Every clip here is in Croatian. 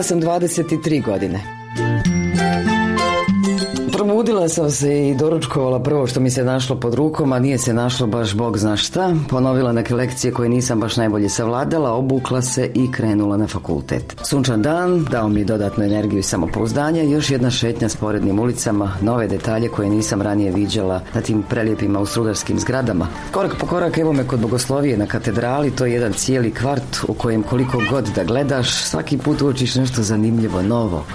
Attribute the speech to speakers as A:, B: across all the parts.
A: sam 23 godine. Probudila sam se i doručkovala prvo što mi se našlo pod rukom, a nije se našlo baš bog zna šta. Ponovila neke lekcije koje nisam baš najbolje savladala, obukla se i krenula na fakultet. Sunčan dan dao mi dodatnu energiju i samopouzdanje, još jedna šetnja sporednim ulicama, nove detalje koje nisam ranije viđala na tim prelijepim austrougarskim zgradama. Korak po korak evo me kod Bogoslovije na katedrali, to je jedan cijeli kvart u kojem koliko god da gledaš, svaki put uočiš nešto zanimljivo, novo.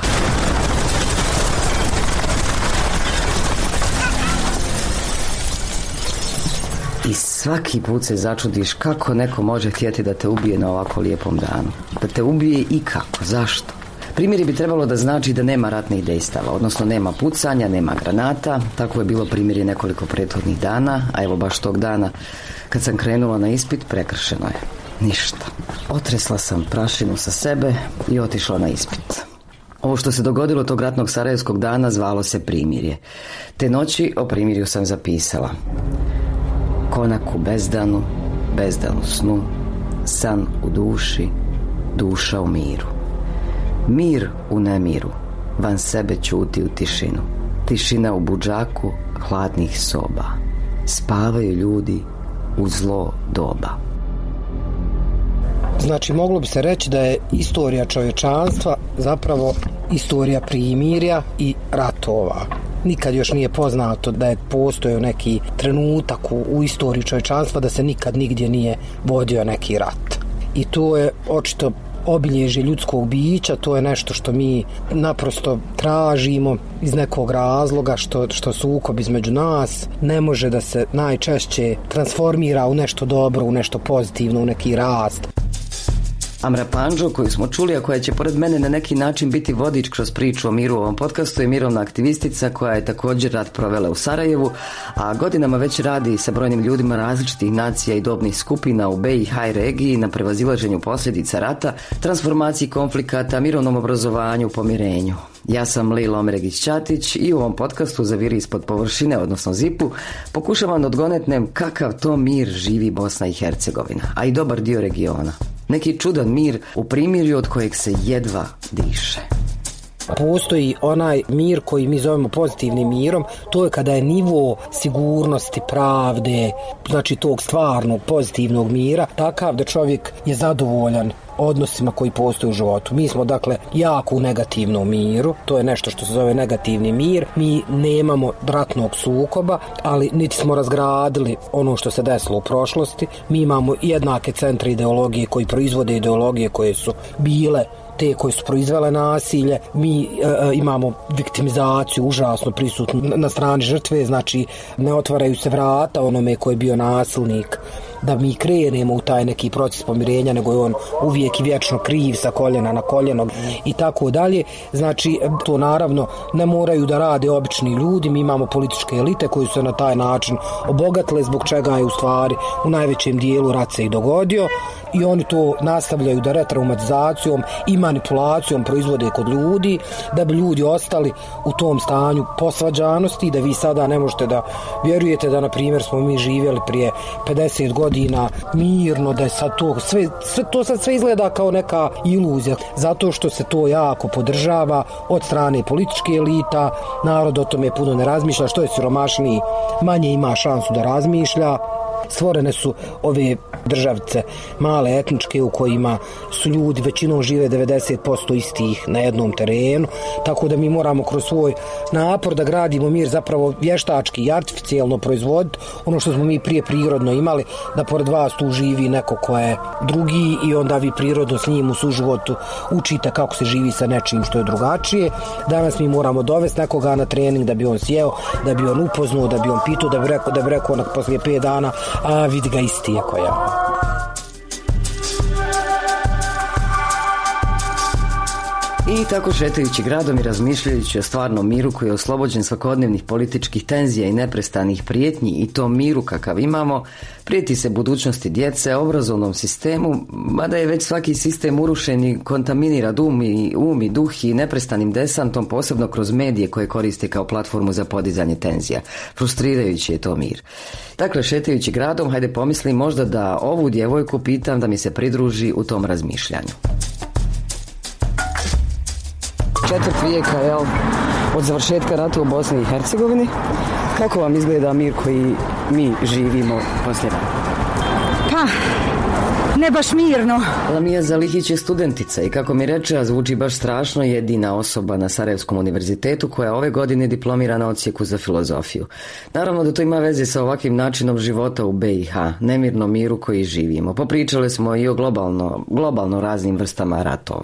A: I svaki put se začudiš kako neko može htjeti da te ubije na ovako lijepom danu. Da te ubije i kako, zašto? Primjeri bi trebalo da znači da nema ratnih dejstava, odnosno nema pucanja, nema granata. Tako je bilo primjeri nekoliko prethodnih dana, a evo baš tog dana kad sam krenula na ispit prekršeno je. Ništa. Otresla sam prašinu sa sebe i otišla na ispit. Ovo što se dogodilo tog ratnog sarajevskog dana zvalo se primirje. Te noći o primirju sam zapisala: konak u bezdanu, bezdan u snu, san u duši, duša u miru. Mir u nemiru, van sebe ćuti u tišinu. Tišina u budžaku hladnih soba. Spavaju ljudi u zlo doba.
B: Znači, moglo bi se reći da je istorija čovječanstva zapravo istorija primirja i ratova. Nikad još nije poznato da je postojao neki trenutak u istoriji čovječanstva da se nikad nigdje nije vodio neki rat. I to je očito obilježje ljudskog bića, to je nešto što mi naprosto tražimo iz nekog razloga, što sukob između nas ne može da se najčešće transformira u nešto dobro, u nešto pozitivno, u neki rast.
A: Amra Pandžo, koju smo čuli, a koja će pored mene na neki način biti vodič kroz priču o miru u ovom podcastu, je mirovna aktivistica koja je također rat provela u Sarajevu, a godinama već radi sa brojnim ljudima različitih nacija i dobnih skupina u BiH i regiji na prevazilaženju posljedica rata, transformaciji konflikata, mirovnom obrazovanju, pomirenju. Ja sam Lila Omeregić-Ćatić i u ovom podcastu Zaviri ispod površine, odnosno ZIP-u, pokušavam da odgonetnem kakav to mir živi Bosna i Hercegovina, a i dobar dio regiona. Neki čudan mir u primirju od kojeg se jedva diše.
B: Postoji onaj mir koji mi zovemo pozitivnim mirom, to je kada je nivo sigurnosti, pravde, znači tog stvarnog pozitivnog mira, takav da čovjek je zadovoljan odnosima koji postoje u životu. Mi smo dakle jako u negativnom miru, to je nešto što se zove negativni mir. Mi nemamo ratnog sukoba, ali niti smo razgradili ono što se desilo u prošlosti. Mi imamo jednake centre ideologije koji proizvode ideologije koje su bile te koje su proizvele nasilje. Mi imamo viktimizaciju užasno prisutnu na strani žrtve, znači ne otvaraju se vrata onome koji je bio nasilnik da mi krenemo u taj neki proces pomirenja, nego je on uvijek i vječno kriv sa koljena na koljeno i tako dalje. Znači, to naravno ne moraju da rade obični ljudi, mi imamo političke elite koji su se na taj način obogatile, zbog čega je u stvari u najvećem dijelu rat se i dogodio, i oni to nastavljaju da retraumatizacijom i manipulacijom proizvode kod ljudi, da bi ljudi ostali u tom stanju posvađanosti, da vi sada ne možete da vjerujete da, na primjer, smo mi živjeli prije 50 godina mirno, da je sad to sad sve izgleda kao neka iluzija, zato što se to jako podržava od strane političke elita. Narod o tome puno ne razmišlja, što je siromašniji manje ima šansu da razmišlja. Stvorene su ove državice male etničke u kojima su ljudi većinom žive 90% istih na jednom terenu, tako da mi moramo kroz svoj napor da gradimo mir zapravo vještački i artificijalno proizvoditi ono što smo mi prije prirodno imali, da pored vas tu živi neko ko je drugi i onda vi prirodno s njim u suživotu učite kako se živi sa nečim što je drugačije. Danas mi moramo dovesti nekoga na trening da bi on sjeo, da bi on upoznao, da bi on pitao, da bi rekao poslije 5 dana, a vidi ga isti je koja.
A: I tako šetajući gradom i razmišljajući o stvarnom miru koji je oslobođen svakodnevnih političkih tenzija i neprestanih prijetnji, i tom miru kakav imamo, prijeti se budućnosti djece, obrazovnom sistemu, mada je već svaki sistem urušen i kontaminira um i duh i neprestanim desantom, posebno kroz medije koje koriste kao platformu za podizanje tenzija. Frustrirajući je to mir. Dakle, šetajući gradom, hajde pomislim možda da ovu djevojku pitam da mi se pridruži u tom razmišljanju. četvrt vijeka, jel, od završetka rata u Bosni i Hercegovini. Kako vam izgleda mir koji mi živimo poslije rata?
C: Pa, ne baš mirno.
A: Lamija Zalihić je studentica i kako mi reče, a zvuči baš strašno, jedina osoba na Sarajevskom univerzitetu koja ove godine diplomira na odsjeku za filozofiju. Naravno da to ima veze sa ovakvim načinom života u BiH, nemirno miru koji živimo. Popričali smo i o globalno raznim vrstama ratova.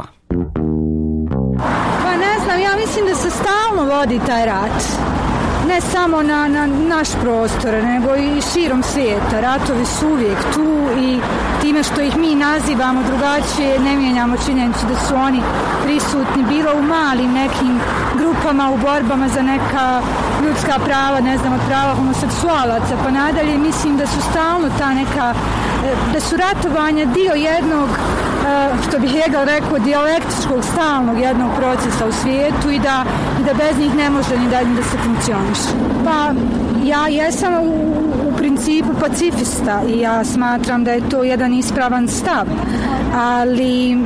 C: Pa ne znam, ja mislim da se stalno vodi taj rat. Ne samo na naš prostor, nego i širom svijeta. Ratovi su uvijek tu i time što ih mi nazivamo drugačije ne mijenjamo činjenicu da su oni prisutni bilo u malim nekim grupama u borbama za neka ljudska prava, ne znam, od prava homoseksualaca pa nadalje. Mislim da su stalno ta neka, da su ratovanja dio jednog, što bih Hegel rekao, dijalektičkog stalnog jednog procesa u svijetu i da bez njih ne može ni da se funkcioniše. Pa ja jesam u principu pacifista i ja smatram da je to jedan ispravan stav, ali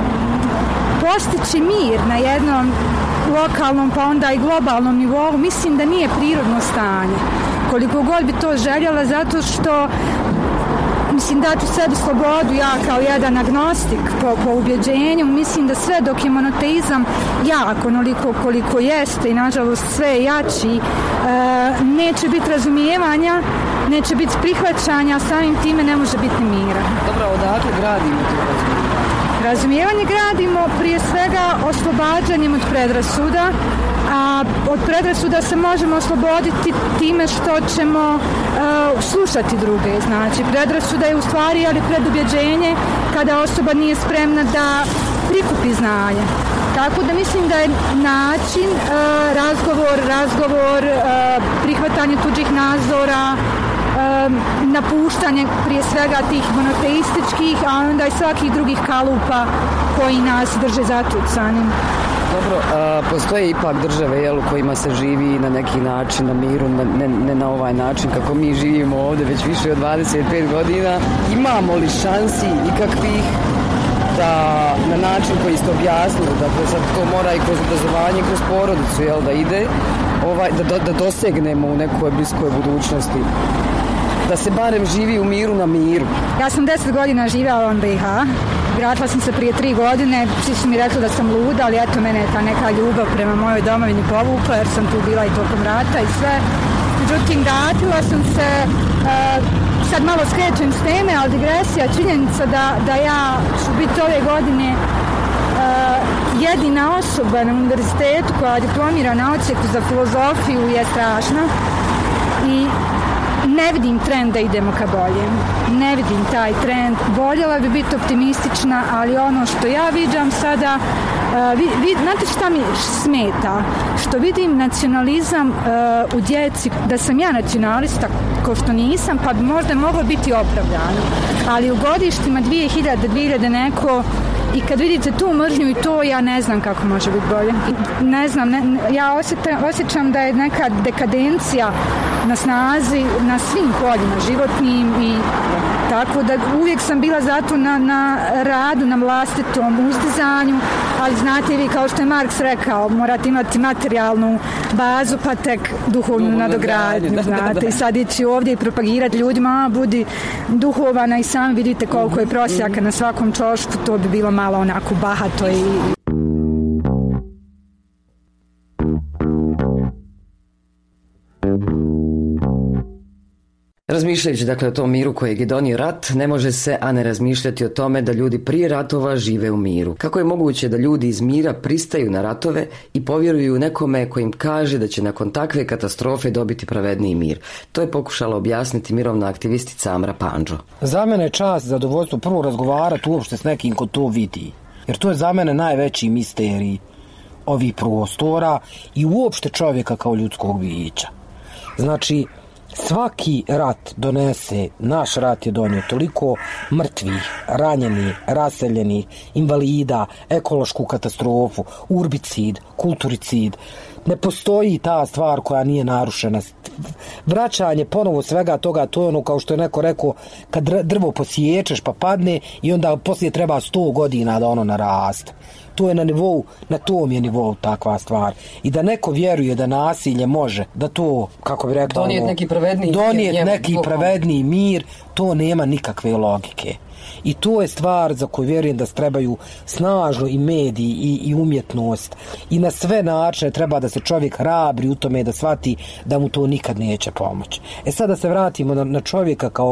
C: postići mir na jednom lokalnom pa onda i globalnom nivou mislim da nije prirodno stanje. Koliko god bi to željela, zato što mislim dati sebi slobodu, ja kao jedan agnostik po ubjeđenju, mislim da sve dok je monoteizam jak, onoliko koliko jeste i nažalost sve jači, neće biti razumijevanja, neće biti prihvaćanja, samim time ne može biti mira.
A: Dobro, odakle gradimo to razumijevanje?
C: Razumijevanje gradimo prije svega oslobađanjem od predrasuda, a od predrasuda se možemo osloboditi time što ćemo slušati druge. Znači, predrasuda je u stvari ali predubjeđenje kada osoba nije spremna da prikupi znanje. Tako da mislim da je način razgovor, prihvatanje tuđih nazora, napuštanje prije svega tih monoteističkih, a onda i svakih drugih kalupa koji nas drže zatucanim.
A: Dobro, postoje ipak države u kojima se živi na neki način na miru, ne na ovaj način kako mi živimo ovdje već više od 25 godina. Imamo li šansi ikakvih da na način koji ste objasnili, dakle sad to mora i kroz obrazovanje, kroz porodicu, da ide, da dosegnemo u nekoj bliskoj budućnosti, da se barem živi u miru na miru?
C: Ja sam 10 godina živjela u BiH. Vratila sam se prije 3 godine, svi su mi rekli da sam luda, ali eto, mene je ta neka ljubav prema mojoj domovini povukla, jer sam tu bila i tokom rata i sve. Međutim, vratila sam se, sad malo skrećem s teme, ali digresija, činjenica da ja ću biti ove godine jedina osoba na univerzitetu koja diplomira na odsjeku za filozofiju je strašna i ne vidim trend da idemo ka boljem. Ne vidim taj trend. Voljela bi biti optimistična, ali ono što ja viđam sada, znate šta mi smeta? Što vidim nacionalizam u djeci, da sam ja nacionalista, ko što nisam, pa bi možda moglo biti opravdano. Ali u godištima 2000 neko, i kad vidite tu mržnju i to, ja ne znam kako može biti bolje. Ne znam, ja osjećam da je neka dekadencija na snazi na svim poljima životnim i tako da uvijek sam bila zato na radu, na vlastitom uzdizanju, ali znate vi, kao što je Marks rekao, morate imati materijalnu bazu pa tek duhovnu nadogradnju, znate, i sad ići ovdje i propagirati ljudima, budi duhovana i sami vidite koliko je prosjaka na svakom čošku, to bi bilo malo onako bahato i...
A: Razmišljajući dakle o tom miru kojeg je donio rat, ne može se a ne razmišljati o tome da ljudi prije ratova žive u miru. Kako je moguće da ljudi iz mira pristaju na ratove i povjeruju nekome koji im kaže da će nakon takve katastrofe dobiti pravedniji mir? To je pokušala objasniti mirovna aktivistica Amra Pandžo.
B: Za mene je čast, zadovoljstvo prvo razgovarati uopšte s nekim ko to vidi. Jer to je za mene najveći misterij ovih prostora i uopšte čovjeka kao ljudskog bića. Znači, svaki rat donese, naš rat je donio toliko mrtvih, ranjenih, raseljenih, invalida, ekološku katastrofu, urbicid, kulturicid. Ne postoji ta stvar koja nije narušena. Vraćanje ponovo svega toga, to je ono kao što je neko rekao, kad drvo posiječeš pa padne i onda poslije treba 100 godina da ono naraste. To je na nivou, na tom je nivou takva stvar. I da neko vjeruje da nasilje može, da to, kako bi rekao,
A: donijeti neki
B: pravedniji mir, to nema nikakve logike. I to je stvar za koju vjerujem da trebaju snažno i mediji i umjetnost i na sve načine treba da se čovjek hrabri u tome da shvati da mu to nikad neće pomoći. Sad da se vratimo na čovjeka kao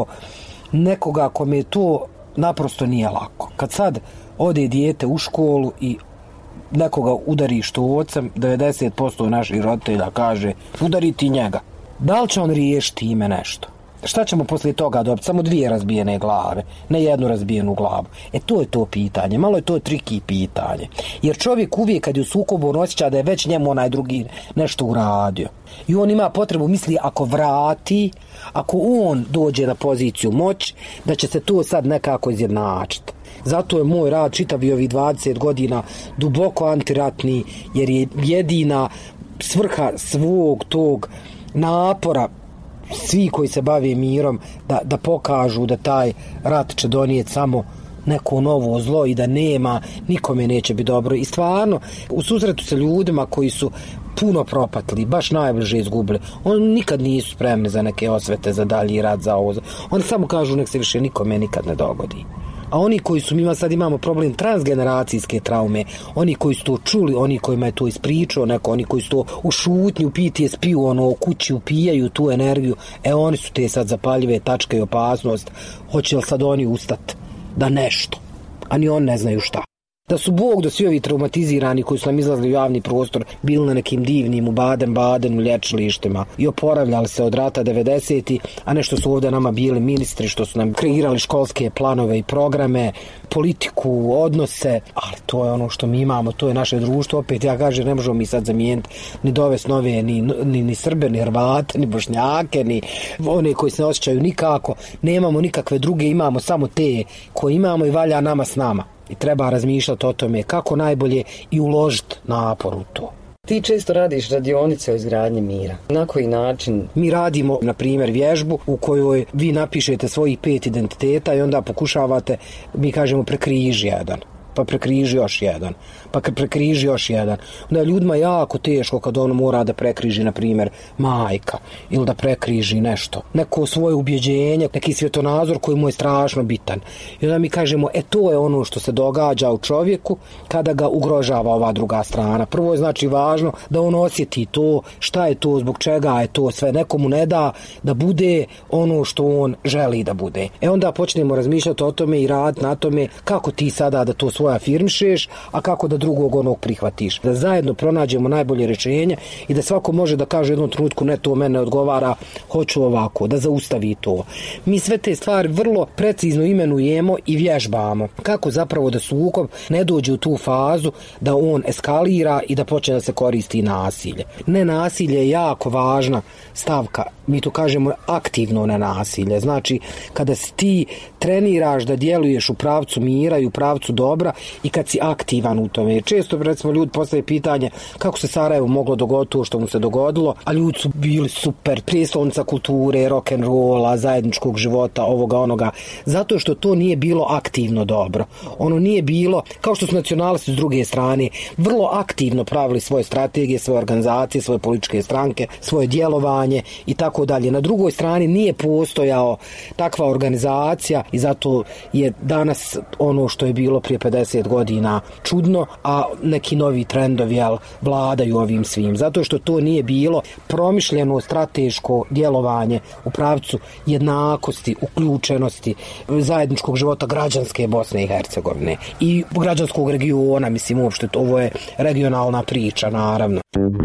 B: nekoga kome to naprosto nije lako. Kad sad ode dijete u školu i nekoga udari štocem, 90% naših roditelja kaže udari ti njega. Da li će on riješiti ime nešto? Šta ćemo poslije toga dobiti? Samo 2 razbijene glave, ne 1 razbijenu glavu. To je to pitanje, malo je to triki pitanje. Jer čovjek uvijek kad je u sukobu on osjeća da je već njemu onaj drugi nešto uradio. I on ima potrebu, misli, ako vrati, ako on dođe na poziciju moći, da će se to sad nekako izjednačiti. Zato je moj rad čitavi ovih 20 godina duboko antiratni, jer je jedina svrha svog tog napora svi koji se bave mirom da pokažu da taj rat će donijeti samo neko novo zlo i da nema, nikome neće biti dobro. I stvarno, u susretu sa ljudima koji su puno propatili, baš najbliže izgubili, oni nikad nisu spremni za neke osvete, za dalji rat, za ovo. Oni samo kažu nek se više nikome nikad ne dogodi. A oni koji su, mi sad imamo problem transgeneracijske traume, oni koji su to čuli, oni kojima je to ispričao neko, oni koji su to u šutnji, u PTSP-u, ono, u kući upijaju tu energiju, oni su te sad zapaljive tačke i opasnost. Hoće li sad oni ustati da nešto, a ni oni ne znaju šta. Da su Bog da svi ovi traumatizirani koji su nam izlazili u javni prostor bili na nekim divnim u Baden-Badenu lječilištima i oporavljali se od rata 90-ih, a ne što su ovdje nama bili ministri, što su nam kreirali školske planove i programe, politiku, odnose, ali to je ono što mi imamo, to je naše društvo. Opet ja kažem, ne možemo mi sad zamijeniti ni dovesti nove, ni Srbe, ni Hrvate, ni Bošnjake, ni one koji se ne osjećaju nikako. Nemamo nikakve druge, imamo samo te koje imamo i valja nama s nama. I treba razmišljati o tome kako najbolje i uložiti napor u to.
A: Ti često radiš radionice o izgradnji mira. Na koji način?
B: Mi radimo, na primjer, vježbu u kojoj vi napišete svojih 5 identiteta i onda pokušavate, mi kažemo, prekriži jedan. Pa prekriži još jedan, pa prekriži još jedan. Onda je ljudima jako teško kad on mora da prekriži, na primjer, majka, ili da prekriži nešto, neko svoje ubjeđenje, neki svjetonazor koji mu je strašno bitan. I onda mi kažemo, to je ono što se događa u čovjeku kada ga ugrožava ova druga strana. Prvo je znači važno da on osjeti to, šta je to, zbog čega je to sve, nekomu ne da da bude ono što on želi da bude. Onda počnemo razmišljati o tome i raditi na tome kako ti sada da to svoje afirmišeš, a kako da drugog onog prihvatiš. Da zajedno pronađemo najbolje rješenje i da svako može da kaže u jednom trenutku ne, to mene odgovara, hoću ovako, da zaustavi to. Mi sve te stvari vrlo precizno imenujemo i vježbamo. Kako zapravo da sukob ne dođe u tu fazu da on eskalira i da počne da se koristi nasilje. Nenasilje je jako važna stavka. Mi to kažemo aktivno nenasilje. Znači, kada si ti treniraš da djeluješ u pravcu mira i u pravcu dobra i kad si aktivan u tome. Često, recimo, ljudi postave pitanje kako se Sarajevo moglo dogoditi to što mu se dogodilo, a ljudi su bili super, prijestolnica kulture, rock'n'rolla, zajedničkog života, ovoga, onoga. Zato što to nije bilo aktivno dobro. Ono nije bilo, kao što su nacionalisti s druge strane, vrlo aktivno pravili svoje strategije, svoje organizacije, svoje političke stranke, svoje djelovanje i tako dalje. Na drugoj strani nije postojao takva organizacija i zato je danas ono što je bilo prije 50 godina čudno, a neki novi trendovi vladaju ovim svim. Zato što to nije bilo promišljeno strateško djelovanje u pravcu jednakosti, uključenosti, zajedničkog života građanske Bosne i Hercegovine i građanskog regiona, mislim uopšte, ovo je regionalna priča, naravno.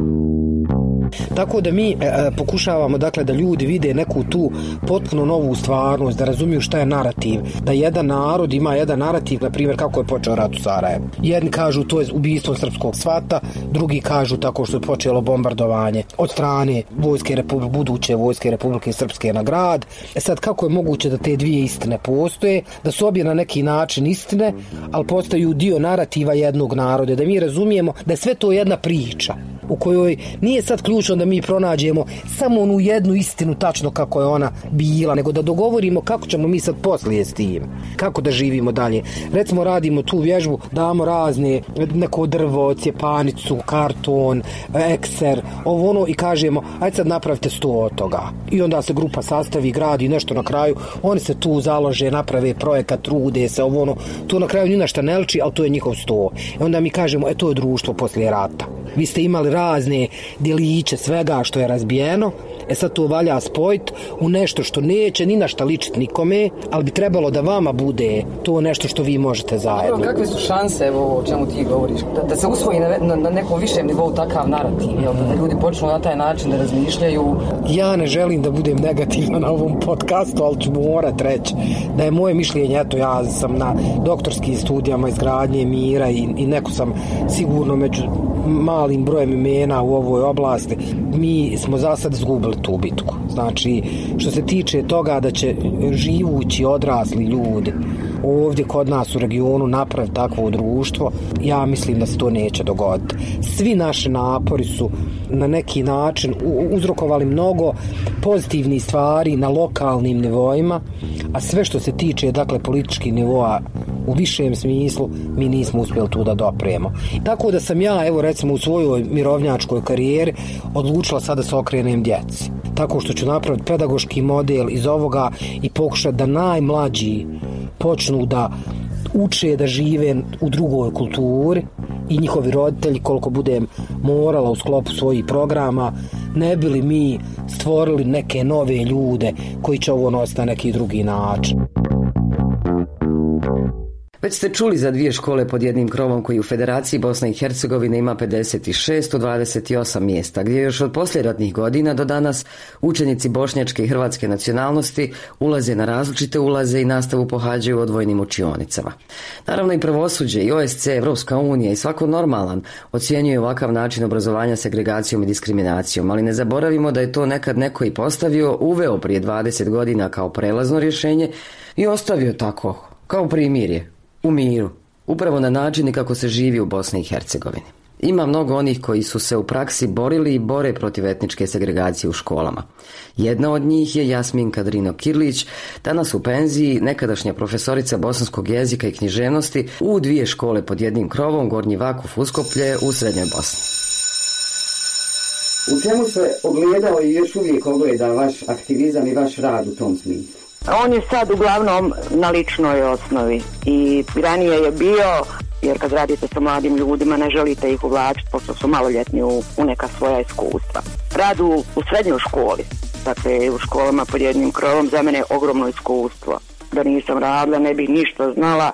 B: Tako da mi pokušavamo, dakle, da ljudi vide neku tu potpuno novu stvarnost, da razumiju šta je narativ, da jedan narod ima jedan narativ, na primjer kako je počeo rat u Sarajevu. Jedni kažu to je ubijstvo srpskog svata, drugi kažu tako što je počelo bombardovanje od strane buduće vojske Republike Srpske na grad. Sad, kako je moguće da te dvije istine postoje, da su obje na neki način istine, ali postaju dio narativa jednog naroda, da mi razumijemo da je sve to jedna priča. u kojoj nije sad ključno da mi pronađemo samo onu jednu istinu tačno kako je ona bila, nego da dogovorimo kako ćemo mi sad poslije s tim, kako da živimo dalje. Recimo radimo tu vježbu, damo razne, neko drvo, cjepanicu, karton, ekser, ovo ono i kažemo ajde sad napravite 100 od toga. I onda se grupa sastavi, gradi nešto na kraju, oni se tu založe, naprave projekat, trude se, ovo ono, to na kraju ni na šta ne liči, ali to je njihov 100. I onda mi kažemo, to je društvo poslije rata. Vi ste imali razne djeliće svega što je razbijeno, sad to valja spojiti u nešto što neće ni na šta ličiti nikome, ali bi trebalo da vama bude to nešto što vi možete zajedno.
A: Kakve su šanse, evo o čemu ti govoriš, da se usvoji na nekom višem nivou takav narativ, da ljudi počnu na taj način da razmišljaju?
B: Ja ne želim da budem negativan na ovom podcastu, ali ću morat reći da je moje mišljenje, eto ja sam na doktorskim studijama izgradnje mira i neko sam sigurno među malim brojem imena u ovoj oblasti. Mi smo za sad izgubili tu bitku. Znači, što se tiče toga da će živući odrasli ljudi ovdje kod nas u regionu napraviti takvo društvo, ja mislim da se to neće dogoditi. Svi naši napori su na neki način uzrokovali mnogo pozitivnih stvari na lokalnim nivoima, a sve što se tiče, dakle, političkih nivoa u višem smislu, mi nismo uspjeli tu da dopremo. Tako da sam ja, evo recimo u svojoj mirovnjačkoj karijeri odlučila sada da se okrenem djeci. Tako što ću napraviti pedagoški model iz ovoga i pokušati da najmlađi počnu da uče da žive u drugoj kulturi i njihovi roditelji, koliko budem morala u sklopu svojih programa, ne bi li mi stvorili neke nove ljude koji će ovo nositi na neki drugi način.
A: Već ste čuli za 2 škole pod jednim krovom koji u Federaciji Bosne i Hercegovine ima 56 od 28 mjesta, gdje još od poslijeratnih godina do danas učenici bošnjačke i hrvatske nacionalnosti ulaze na različite ulaze i nastavu pohađaju u odvojenim učionicama. Naravno i pravosuđe i OSC, Evropska unija i svako normalan ocjenjuje ovakav način obrazovanja segregacijom i diskriminacijom, ali ne zaboravimo da je to nekad neko i postavio, uveo prije 20 godina kao prelazno rješenje i ostavio tako, kao primirje. U miru, upravo na način kako se živi u Bosni i Hercegovini. Ima mnogo onih koji su se u praksi borili i bore protiv etničke segregacije u školama. Jedna od njih je Jasminka Drino-Kirlić, danas u penziji, nekadašnja profesorica bosanskog jezika i književnosti u 2 škole pod jednim krovom, Gornji Vakuf Uskoplje u Srednjoj Bosni. U čemu se ogledao i još uvijek ogleda vaš aktivizam i vaš rad u tom smislu?
D: On je sad uglavnom na ličnoj osnovi i ranije je bio, jer kad radite sa mladim ljudima ne želite ih uvlačiti pošto su maloljetni u neka svoja iskustva. Rad u srednjoj školi, dakle u školama pod jednim krovom, za mene je ogromno iskustvo. Da nisam radila ne bih ništa znala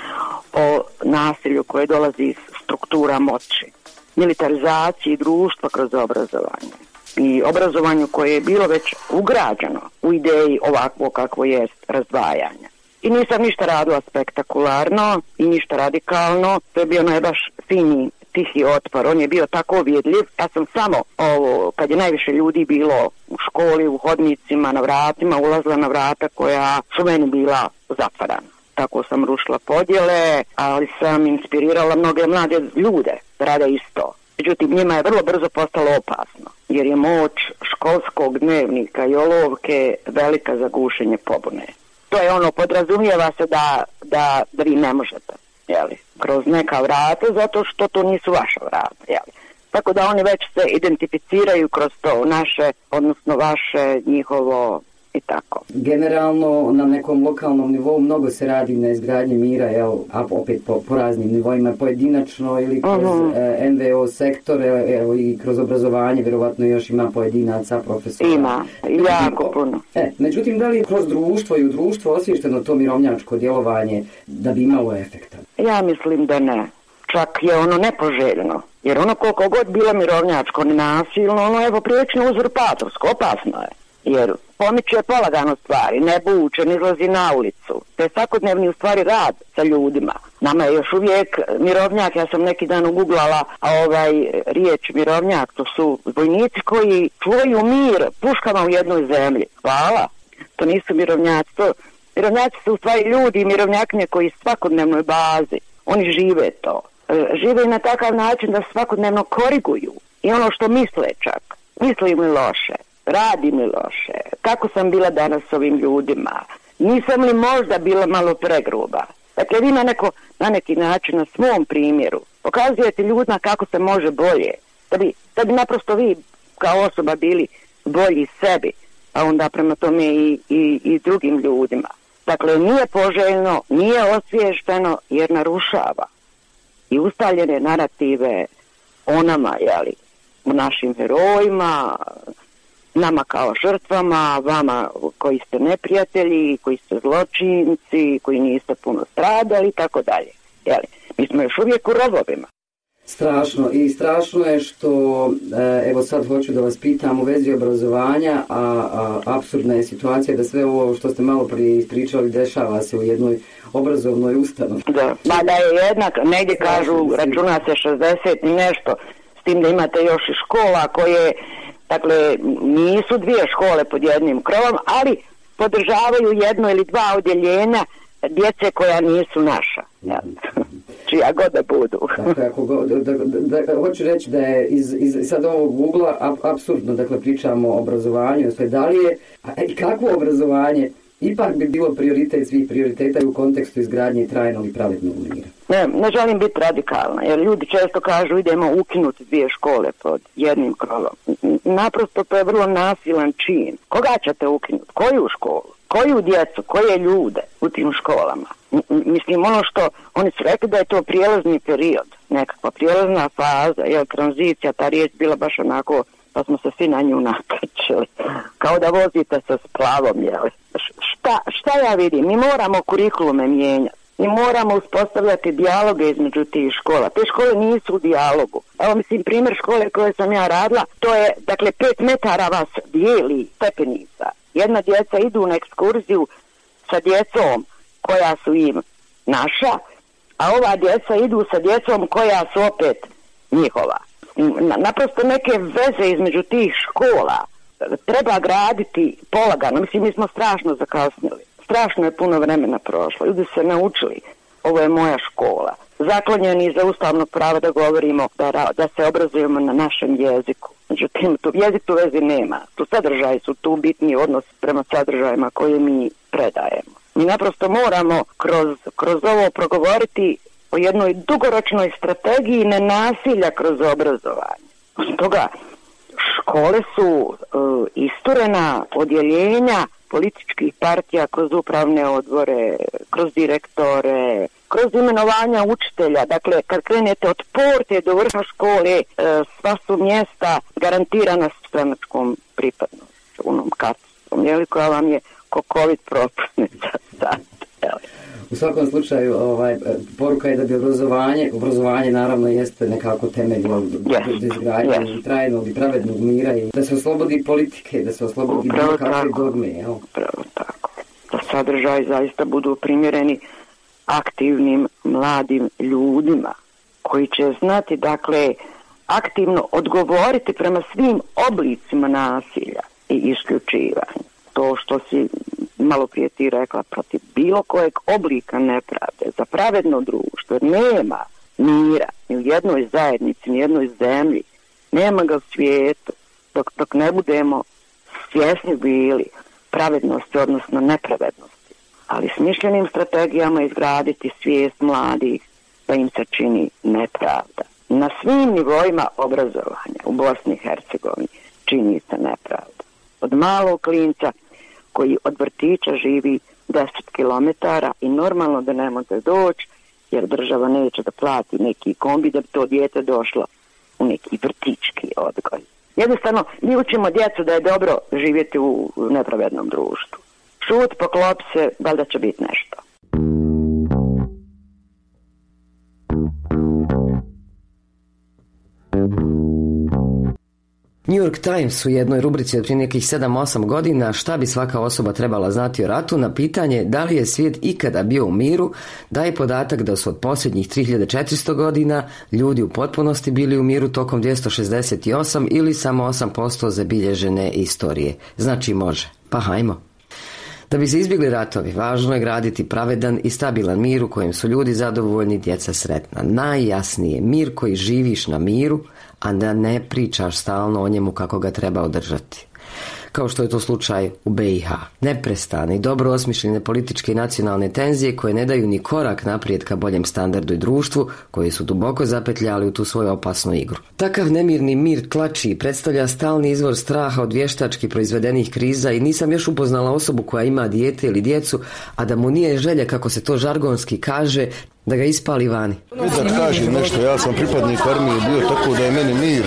D: o nasilju koje dolazi iz struktura moći, militarizaciji društva kroz obrazovanje. I obrazovanju koje je bilo već ugrađeno u ideji ovakvo kakvo jest razdvajanja. I nisam ništa radila spektakularno i ništa radikalno, to je bio baš fini, tihi otpor, on je bio tako vidljiv. Ja sam samo, kad je najviše ljudi bilo u školi, u hodnicima, na vratima, ulazila na vrata koja su meni bila zatvarana. Tako sam rušila podjele, ali sam inspirirala mnoge mlade ljude da rade isto. Međutim, njima je vrlo brzo postalo opasno, jer je moć školskog dnevnika i olovke velika za gušenje pobune. To je podrazumijeva se da vi ne možete, kroz neka vrata, zato što to nisu vaša vrata, Tako da oni već se identificiraju kroz to naše, odnosno vaše, njihovo i tako.
A: Generalno na nekom lokalnom nivou mnogo se radi na izgradnji mira, a opet po raznim nivoima, pojedinačno ili kroz NVO sektore, i kroz obrazovanje, vjerovatno još ima pojedinaca, profesora.
D: Ima, jako puno.
A: Međutim, da li kroz društvo i u društvo osvješteno to mirovnjačko djelovanje da bi imalo efekta?
D: Ja mislim da ne. Čak je nepoželjno. Jer koliko god bilo mirovnjačko nasilno, prilično uzurpatorsko, opasno je. Jer pomiče polagano stvari, ne buče, ne izlazi na ulicu. To je svakodnevni u stvari rad sa ljudima. Nama je još uvijek mirovnjak, ja sam neki dan uguglala riječ mirovnjak, to su vojnici koji čuvaju mir puškama u jednoj zemlji. Hvala, to nisu mirovnjaci. Mirovnjaci su u stvari ljudi i mirovnjakinje koji svakodnevnoj bazi, oni žive to. Žive na takav način da svakodnevno koriguju i ono što misle čak. Mislim li loše, radim li loše, kako sam bila danas s ovim ljudima, nisam li možda bila malo pregruba. Dakle, vi na neki način na svom primjeru pokazujete ljudima kako se može bolje, da bi naprosto vi kao osoba bili bolji sebi, a onda prema tome i drugim ljudima. Dakle, nije poželjno, nije osviješteno jer narušava i ustaljene narative o nama, našim herojima, nama kao žrtvama, vama koji ste neprijatelji, koji ste zločinci, koji niste puno stradali i tako dalje. Mi smo još uvijek u rovovima.
A: Strašno. I strašno je što, evo sad hoću da vas pitam u vezi obrazovanja, a apsurdna je situacija da sve ovo što ste malo prije ispričali dešava se u jednoj obrazovnoj ustanovi. Da,
D: da je jednak, negdje kažu, računa se 60 i nešto, s tim da imate još i škola koje, dakle, nisu 2 škole pod jednim krovom, ali podržavaju 1 ili 2 odjeljenja djece koja nisu naša. Čija god da budu.
A: Dakle, hoću reći da je iz sad ovog ugla apsurdno, dakle, pričamo o obrazovanju, sve da li je, i kakvo obrazovanje ipak bi bilo prioritet svih prioriteta u kontekstu izgradnje trajnog i pravednog mira.
D: Ne želim biti radikalna, jer ljudi često kažu idemo ukinuti 2 škole pod jednim krovom. Naprosto to je vrlo nasilan čin. Koga ćete ukinuti? Koju školu? Koju djecu? Koje ljude u tim školama? Mislim, ono što oni su rekli da je to prijelazni period, nekakva prijelazna faza, tranzicija, ta riječ bila baš onako, pa smo se svi na nju nakačili, kao da vozite sa splavom, Šta ja vidim? Mi moramo kurikulume mijenjati. Mi moramo uspostavljati dijaloge između tih škola. Te škole nisu u dijalogu. Evo, mislim, primjer škole koje sam ja radila, to je, dakle, 5 metara vas dijeli stepenica. Jedna djeca idu na ekskurziju sa djecom koja su im naša, a ova djeca idu sa djecom koja su opet njihova. Naprosto neke veze između tih škola treba graditi polagano. Mislim, mi smo strašno zakasnili. Strašno je puno vremena prošlo. Ljudi se naučili. Ovo je moja škola. Zaklonjeni za ustavno pravo da govorimo, da se obrazujemo na našem jeziku. Međutim, jezik tu vezi nema. Tu sadržaji su tu bitni odnos prema sadržajima koje mi predajemo. Mi naprosto moramo kroz ovo progovoriti o jednoj dugoročnoj strategiji nenasilja kroz obrazovanje. Toga, škole su isturena odjeljenja političkih partija kroz upravne odbore, kroz direktore, kroz imenovanja učitelja. Dakle, kad krenete od porte do vrha škole, sva su mjesta garantirana stranačkom pripadnošću, onom karticom, koja vam je COVID propusnica sad.
A: U svakom slučaju, poruka je da bi obrazovanje naravno jeste nekako temelj izgradnje trajnog i pravednog mira i da se oslobodi politike, da se oslobodi bilo kakve dogme.
D: Upravo tako. Da sadržaj zaista budu primjereni aktivnim mladim ljudima koji će znati, dakle, aktivno odgovoriti prema svim oblicima nasilja i isključivanja. To što si malo prije ti rekla, protiv bilo kojeg oblika nepravde, za pravedno društvo, nema mira ni u jednoj zajednici, ni u jednoj zemlji, nema ga u svijetu, dok ne budemo svjesni bili pravednosti, odnosno nepravednosti. Ali smišljenim strategijama izgraditi svijest mladih da im se čini nepravda. Na svim nivoima obrazovanja u Bosni i Hercegovini čini se nepravda. Od malog klinca koji od vrtića živi 10 kilometara i normalno da ne može doći jer država neće da plati neki kombi da bi to dijete došlo u neki vrtički odgoj. Jednostavno, mi učimo djecu da je dobro živjeti u nepravednom društvu. Šut, poklop se, valjda će biti nešto.
A: New York Times u jednoj rubrici od prije nekih 7-8 godina šta bi svaka osoba trebala znati o ratu na pitanje da li je svijet ikada bio u miru daje podatak da su od posljednjih 3400 godina ljudi u potpunosti bili u miru tokom 268 ili samo 8% zabilježene istorije. Znači može. Pa hajmo. Da bi se izbjegli ratovi, važno je graditi pravedan i stabilan mir u kojem su ljudi zadovoljni, djeca sretna. Najjasnije, mir koji živiš na miru, a da ne pričaš stalno o njemu kako ga treba održati. Kao što je to slučaj u BiH. Neprestane i dobro osmišljene političke i nacionalne tenzije koje ne daju ni korak naprijed ka boljem standardu i društvu, koji su duboko zapetljali u tu svoju opasnu igru. Takav nemirni mir tlači i predstavlja stalni izvor straha od vještački proizvedenih kriza i nisam još upoznala osobu koja ima dijete ili djecu, a da mu nije želja, kako se to žargonski kaže, da ga ispali vani.
E: Da kažem nešto, ja sam pripadnik armije bio, tako da je meni mir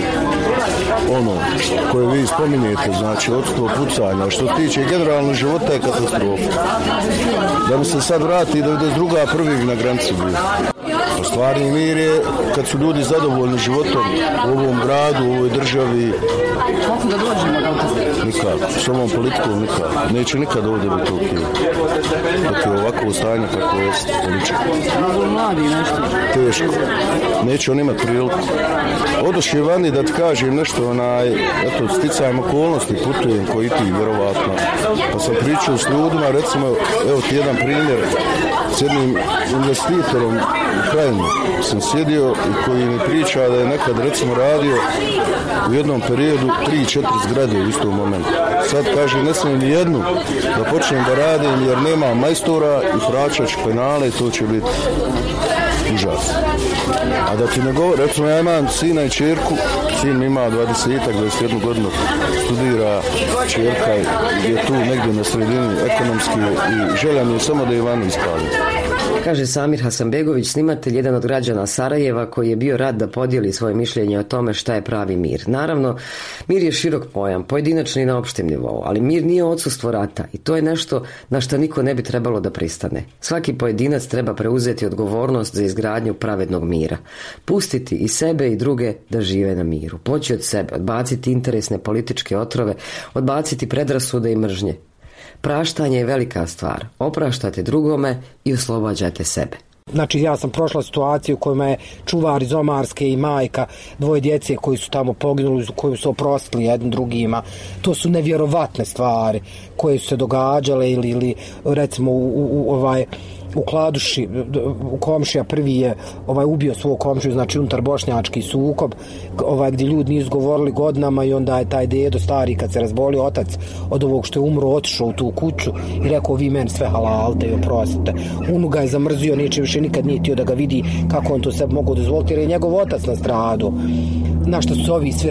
E: ono koje vi spominjete, znači odstvo pucanja. Što se tiče generalno života je katastrofa. Da mi se sad vrati da druga prvi na granici bio. Stvarni mir je kad su ljudi zadovoljni životom u ovom gradu, u ovoj državi.
A: Kako da dođemo do toga?
E: Nikako, s ovom politikom nikako. Neće nikad ovdje biti ok. Dok je ovako stanje kako je političko.
A: Mnogo mladi nešto.
E: Teško. Neće on imati priliku. Odošli vani da ti kažem nešto, eto, sticajem okolnosti, putujem koji ti, vjerovatno. Pa sam pričao s ljudima, recimo, evo ti jedan primjer, s jednim investitorom u Krajini sam sjedio i koji mi priča da je nekad, recimo, radio u jednom periodu 3-4 zgrade u istom momentu. Sad kaže, ne smijem jednu da počnem da radim jer nema majstora i praćač penale i to će biti užas. A da ti ne govori, recimo ja imam sina i čerku, sin ima 20-21 godinu, studira, čerka je tu negdje na sredini ekonomski i želja mi je samo da je van ispali.
A: Kaže Samir Hasanbegović, snimatelj, jedan od građana Sarajeva koji je bio rad da podijeli svoje mišljenje o tome šta je pravi mir. Naravno, mir je širok pojam, pojedinačni i na opštem nivou, ali mir nije odsustvo rata i to je nešto na što niko ne bi trebalo da pristane. Svaki pojedinac treba preuzeti odgovornost za izgradnju pravednog mira. Pustiti i sebe i druge da žive na miru. Poći od sebe, odbaciti interesne političke otrove, odbaciti predrasude i mržnje. Praštanje je velika stvar. Opraštate drugome i oslobađate sebe.
B: Znači, ja sam prošla situaciju u kojima je čuvar iz Omarske i majka, dvoje djece koji su tamo poginuli, koji su oprostili jednim drugima. To su nevjerovatne stvari koje su se događale ili recimo u Kladuši, u komšija prvi je ubio svog komšiju, znači unutar bošnjački sukob, gdje ljudi nisu govorili godinama i onda je taj dedo stari, kad se razbolio otac od ovog što je umro, otišao u tu kuću i rekao, vi meni sve halalte i oprostite. Unu ga je zamrzio, neće više nikad nije htio da ga vidi kako on to sebi mogu dozvoliti, jer je njegov otac nastradu. Na što su ovi svi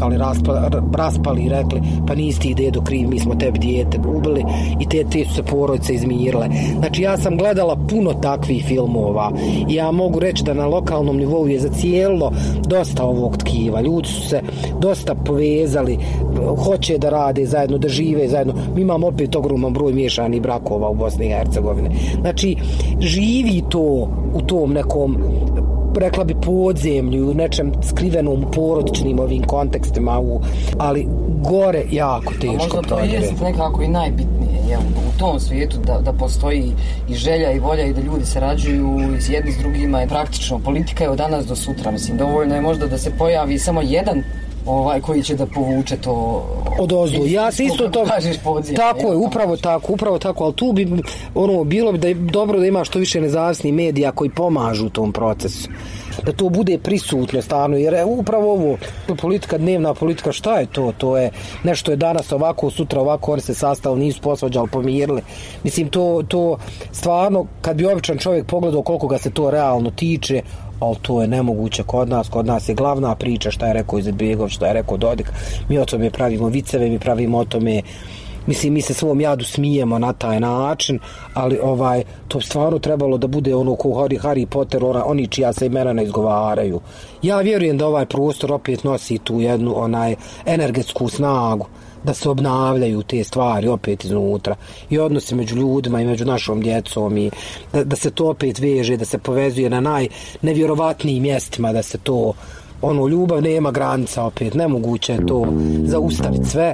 B: raspali i rekli, pa nisi ti dedo kriv, mi smo tebi dijete ubili i te su se porodice izmirile. Znači, ja sam gledala puno takvih filmova i ja mogu reći da na lokalnom nivou je zacijelo dosta ovog tkiva. Ljudi su se dosta povezali, hoće da rade zajedno, da žive zajedno. Mi imamo opet ogroman broj miješanih brakova u Bosni i Hercegovini. Znači, živi to u tom nekom, rekla bi, podzemlju, u nečem skrivenom porodičnim ovim kontekstima, ali gore jako teško.
A: Možda to je nekako i najbitnije u tom svijetu da postoji i želja i volja i da ljudi sarađuju jedni s drugima. Praktično politika je od danas do sutra. Mislim, dovoljno je možda da se pojavi samo jedan koji će da povuče to
B: odozdo. Ja se isto to tako je, upravo tako, ali tu bi bilo bi da je dobro da ima što više nezavisnih medija koji pomažu u tom procesu. Da to bude prisutno stalno, jer upravo ovo politika, dnevna politika, šta je to? To je nešto je danas ovako, sutra ovako, oni se sastali, nisu posvađali, pomirili. Mislim, to stvarno, kad bi običan čovjek pogledao koliko ga se to realno tiče, ali to je nemoguće kod nas je glavna priča šta je rekao Izetbegović, šta je rekao Dodik. Mi o tome pravimo viceve, mi pravimo o tome, mislim, mi se svom jadu smijemo na taj način, ali to stvarno trebalo da bude ono ko Harry Potter, oni čija se imena ne izgovaraju. Ja vjerujem da ovaj prostor opet nosi tu jednu energetsku snagu, da se obnavljaju te stvari opet iznutra i odnosi među ljudima i među našom djecom i da se to opet veže, da se povezuje na najnevjerovatnijim mjestima, da se to, ljubav nema granica opet, nemoguće je to zaustaviti sve.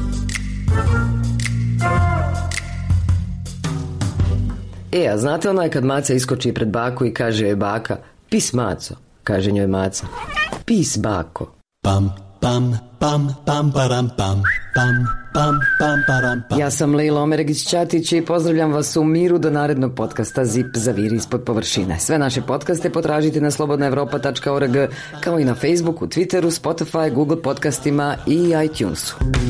A: A znate kad Maca iskoči pred baku i kaže joj baka, pis Maco, kaže njoj Maca, pis bako.
F: Pam, pam, pam, pam, param, pam, pam, pam, pam, param, pam.
A: Ja sam Leila Omeregić-Ćatić i pozdravljam vas u miru do narednog podcasta Zip zaviri ispod površine. Sve naše podcaste potražite na slobodnaevropa.org, kao i na Facebooku, Twitteru, Spotify, Google podcastima i iTunesu.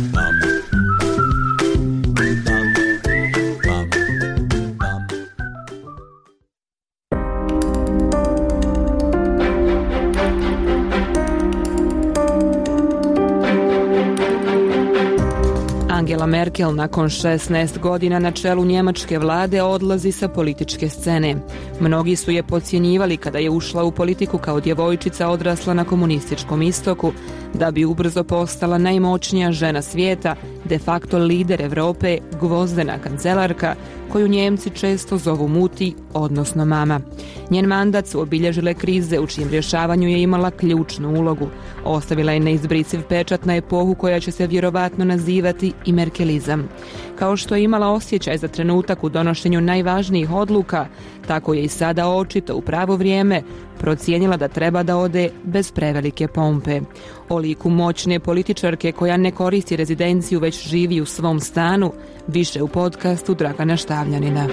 G: Angela Merkel nakon 16 godina na čelu njemačke vlade odlazi sa političke scene. Mnogi su je podcjenjivali kada je ušla u politiku kao djevojčica odrasla na komunističkom istoku, da bi ubrzo postala najmoćnija žena svijeta, de facto lider Evrope, gvozdena kancelarka, koju Njemci često zovu muti, odnosno mama. Njen mandat su obilježile krize u čijem rješavanju je imala ključnu ulogu. Ostavila je neizbrisiv pečat na epohu koja će se vjerovatno nazivati i merkelizam. Kao što je imala osjećaj za trenutak u donošenju najvažnijih odluka, tako je i sada očito u pravo vrijeme procijenila da treba da ode bez prevelike pompe. O liku moćne političarke koja ne koristi rezidenciju već živi u svom stanu, više u podcastu Dragana Štavljanina.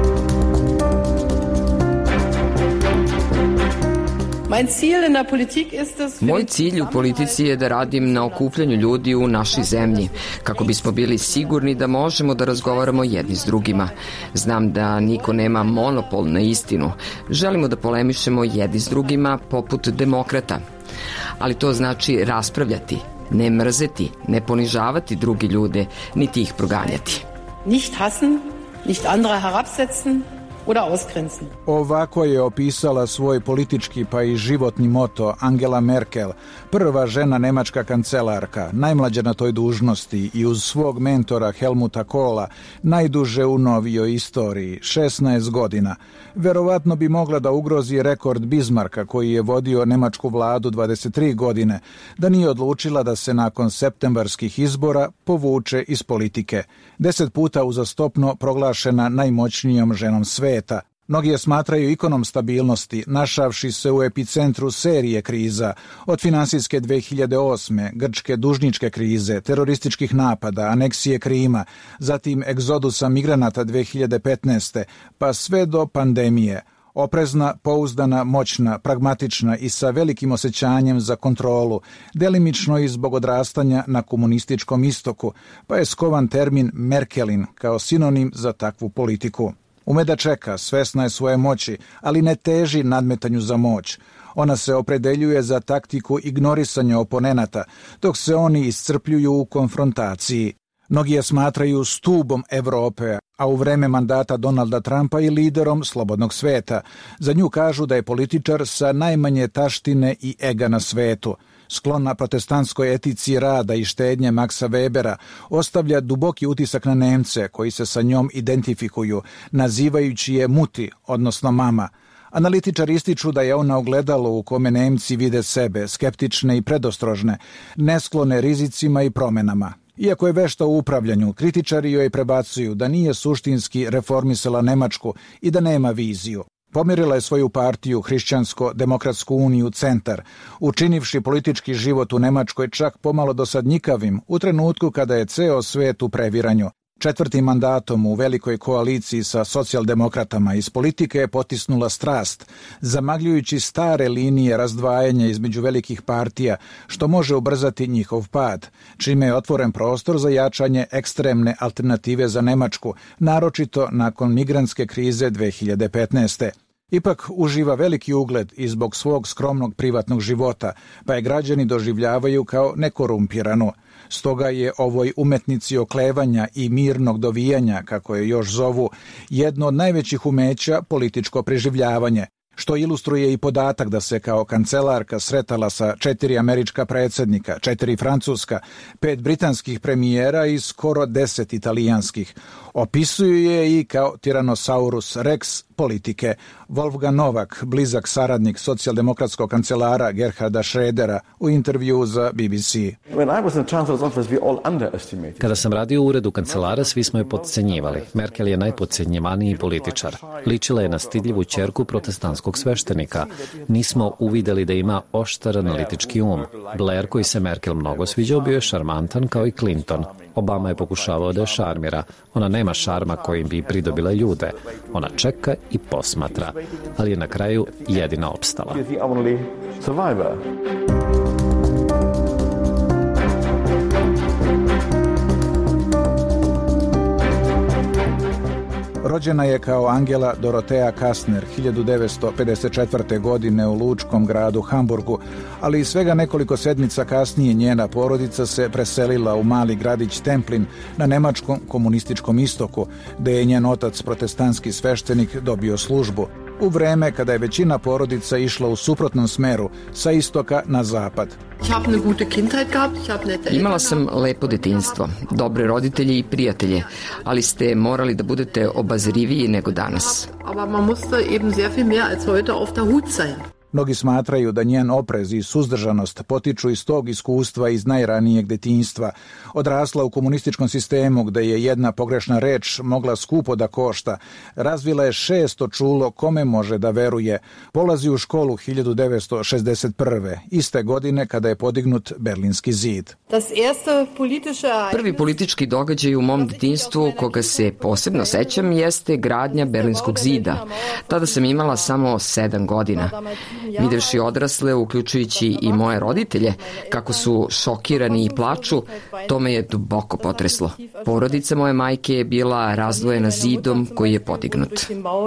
H: Moj cilj u politici je da radim na okupljanju ljudi u našoj zemlji, kako bismo bili sigurni da možemo da razgovaramo jedni s drugima. Znam da niko nema monopol na istinu. Želimo da polemišemo jedni s drugima poput demokrata. Ali to znači raspravljati, ne mrzeti, ne ponižavati drugi ljude, niti ih proganjati.
I: Nicht hassen, nicht andere herabsetzen oder ausgrenzen.
J: Ovako je opisala svoj politički pa i životni moto Angela Merkel, prva žena nemačka kancelarka, najmlađa na toj dužnosti i uz svog mentora Helmuta Kohla najduže u novijoj istoriji, 16 godina. Verovatno bi mogla da ugrozi rekord Bismarcka koji je vodio nemačku vladu 23 godine, da nije odlučila da se nakon septembarskih izbora povuče iz politike. 10 puta uzastopno proglašena najmoćnijom ženom sveta. Mnogi je smatraju ikonom stabilnosti, našavši se u epicentru serije kriza, od finansijske 2008. grčke dužničke krize, terorističkih napada, aneksije Krima, zatim egzodusa migranata 2015. pa sve do pandemije. Oprezna, pouzdana, moćna, pragmatična i sa velikim osjećanjem za kontrolu, delimično i zbog odrastanja na komunističkom istoku, pa je skovan termin Merkelin kao sinonim za takvu politiku. Ume da čeka, svesna je svoje moći, ali ne teži nadmetanju za moć. Ona se opredeljuje za taktiku ignorisanja oponenata, dok se oni iscrpljuju u konfrontaciji. Mnogi je smatraju stubom Evrope, a u vreme mandata Donalda Trumpa i liderom slobodnog sveta. Za nju kažu da je političar sa najmanje taštine i ega na svetu. Sklona protestantskoj etici rada i štednje Maxa Webera ostavlja duboki utisak na Nemce koji se sa njom identifikuju, nazivajući je muti, odnosno mama. Analitičari ističu da je ona ogledalo u kome Nemci vide sebe, skeptične i predostrožne, nesklone rizicima i promenama. Iako je vešta u upravljanju, kritičari joj prebacuju da nije suštinski reformisala Nemačku i da nema viziju. Pomirila je svoju partiju Hrišćansko-demokratsku uniju Centar, učinivši politički život u Nemačkoj čak pomalo dosadnjikavim u trenutku kada je ceo svet u previranju. 4. mandatom u velikoj koaliciji sa socijaldemokratama iz politike je potisnula strast, zamagljujući stare linije razdvajanja između velikih partija, što može ubrzati njihov pad, čime je otvoren prostor za jačanje ekstremne alternative za Nemačku, naročito nakon migrantske krize 2015. Ipak uživa veliki ugled i zbog svog skromnog privatnog života, pa je građani doživljavaju kao nekorumpiranu. Stoga je ovoj umetnici oklevanja i mirnog dovijanja, kako je još zovu, jedno od najvećih umeća političko preživljavanje, što ilustruje i podatak da se kao kancelarka sretala sa 4 američka predsjednika, 4 francuska, 5 britanskih premijera i skoro 10 italijanskih. Opisuju je i kao Tyrannosaurus Rex, politike. Wolfgang Novak, blizak saradnik socijaldemokratskog kancelara Gerharda Schrödera, u intervju za BBC.
K: Kada sam radio u uredu kancelara, svi smo je podcenjivali. Merkel je najpodcenjivaniji političar. Ličila je na stidljivu ćerku protestantskog sveštenika. Nismo uvideli da ima oštar analitički um. Blair, koji se Merkel mnogo sviđao, bio je šarmantan kao i Clinton. Obama je pokušavao da je šarmira. Ona nema šarma kojim bi pridobila ljude. Ona čeka i posmatra, ali je na kraju jedina opstala.
J: Rođena je kao Angela Dorothea Kastner 1954. godine u lučkom gradu Hamburgu, ali i svega nekoliko sedmica kasnije njena porodica se preselila u mali gradić Templin na nemačkom komunističkom istoku, gde je njen otac, protestantski sveštenik, dobio službu. U vreme kada je većina porodica išla u suprotnom smeru, sa istoka na zapad.
H: Imala sam lepo detinjstvo, dobre roditelje i prijatelje, ali ste morali da budete obazriviji nego danas.
J: Mnogi smatraju da njen oprez i suzdržanost potiču iz tog iskustva iz najranijeg detinjstva. Odrasla u komunističkom sistemu gde je jedna pogrešna reč mogla skupo da košta. Razvila je 600 čulo kome može da veruje. Polazi u školu 1961. iste godine kada je podignut Berlinski zid.
H: Prvi politički događaj u mom detinjstvu koga se posebno sećam jeste gradnja Berlinskog zida. Tada sam imala samo 7 godina. Videvši odrasle, uključujući i moje roditelje, kako su šokirani i plaču, to me je duboko potreslo. Porodica moje majke je bila razdvojena zidom koji je podignut.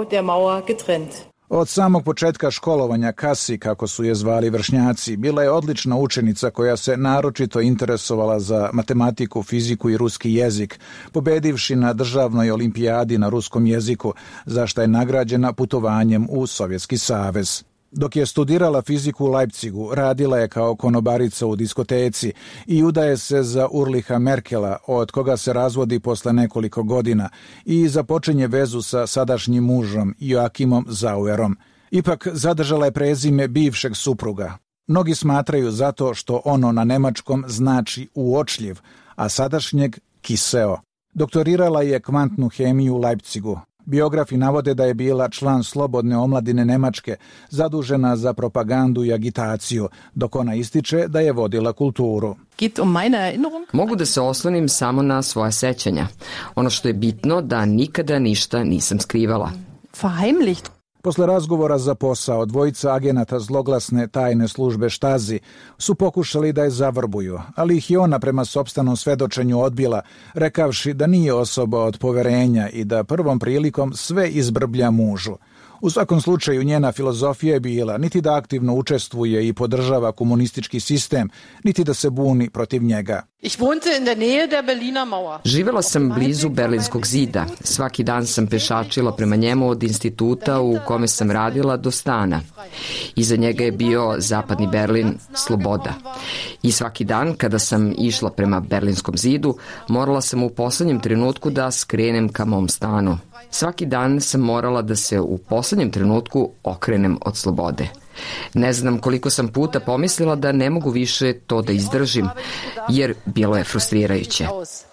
J: Od samog početka školovanja Kasi, kako su je zvali vršnjaci, bila je odlična učenica koja se naročito interesovala za matematiku, fiziku i ruski jezik, pobedivši na državnoj olimpijadi na ruskom jeziku, za što je nagrađena putovanjem u Sovjetski savez. Dok je studirala fiziku u Leipzigu, radila je kao konobarica u diskoteci i udaje se za Ulricha Merkela, od koga se razvodi posle nekoliko godina, i započinje vezu sa sadašnjim mužom Joachimom Zauerom. Ipak zadržala je prezime bivšeg supruga. Mnogi smatraju zato što ono na nemačkom znači uočljiv, a sadašnjeg kiseo. Doktorirala je kvantnu hemiju u Leipzigu. Biografi navode da je bila član Slobodne omladine Nemačke, zadužena za propagandu i agitaciju, dok ona ističe da je vodila kulturu.
H: Mogu da se oslonim samo na svoja sećanja. Ono što je bitno da nikada ništa nisam skrivala.
J: Posle razgovora za posao, dvojica agenata zloglasne tajne službe Štazi su pokušali da je zavrbuju, ali ih je ona prema sopstvenom svedočenju odbila, rekavši da nije osoba od poverenja i da prvom prilikom sve izbrblja mužu. U svakom slučaju njena filozofija je bila niti da aktivno učestvuje i podržava komunistički sistem, niti da se buni protiv njega.
H: Živela sam blizu Berlinskog zida. Svaki dan sam pešačila prema njemu od instituta u kome sam radila do stana. Iza njega je bio zapadni Berlin, sloboda. I svaki dan kada sam išla prema Berlinskom zidu, morala sam u poslednjem trenutku da skrenem ka mom stanu. Svaki dan sam morala da se u poslednjem trenutku okrenem od slobode. Ne znam koliko sam puta pomislila da ne mogu više to da izdržim, jer bilo je frustrirajuće.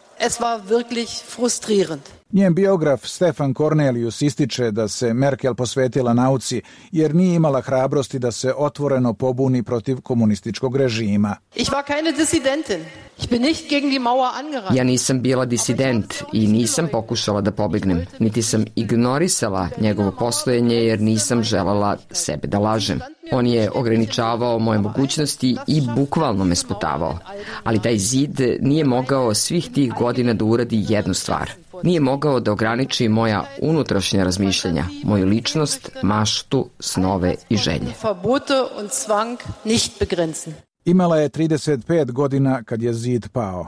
J: Njen biograf Stefan Cornelius ističe da se Merkel posvetila nauci jer nije imala hrabrosti da se otvoreno pobuni protiv komunističkog režima.
H: Ja nisam bila disident i nisam pokušala da pobegnem, niti sam ignorisala njegovo postojanje jer nisam želala sebe da lažem. On je ograničavao moje mogućnosti i bukvalno me sputavao. Ali taj zid nije mogao svih tih godina da uradi jednu stvar. Nije mogao da ograniči moja unutrašnja razmišljanja, moju ličnost, maštu, snove i želje.
J: Imala je 35 godina kad je zid pao.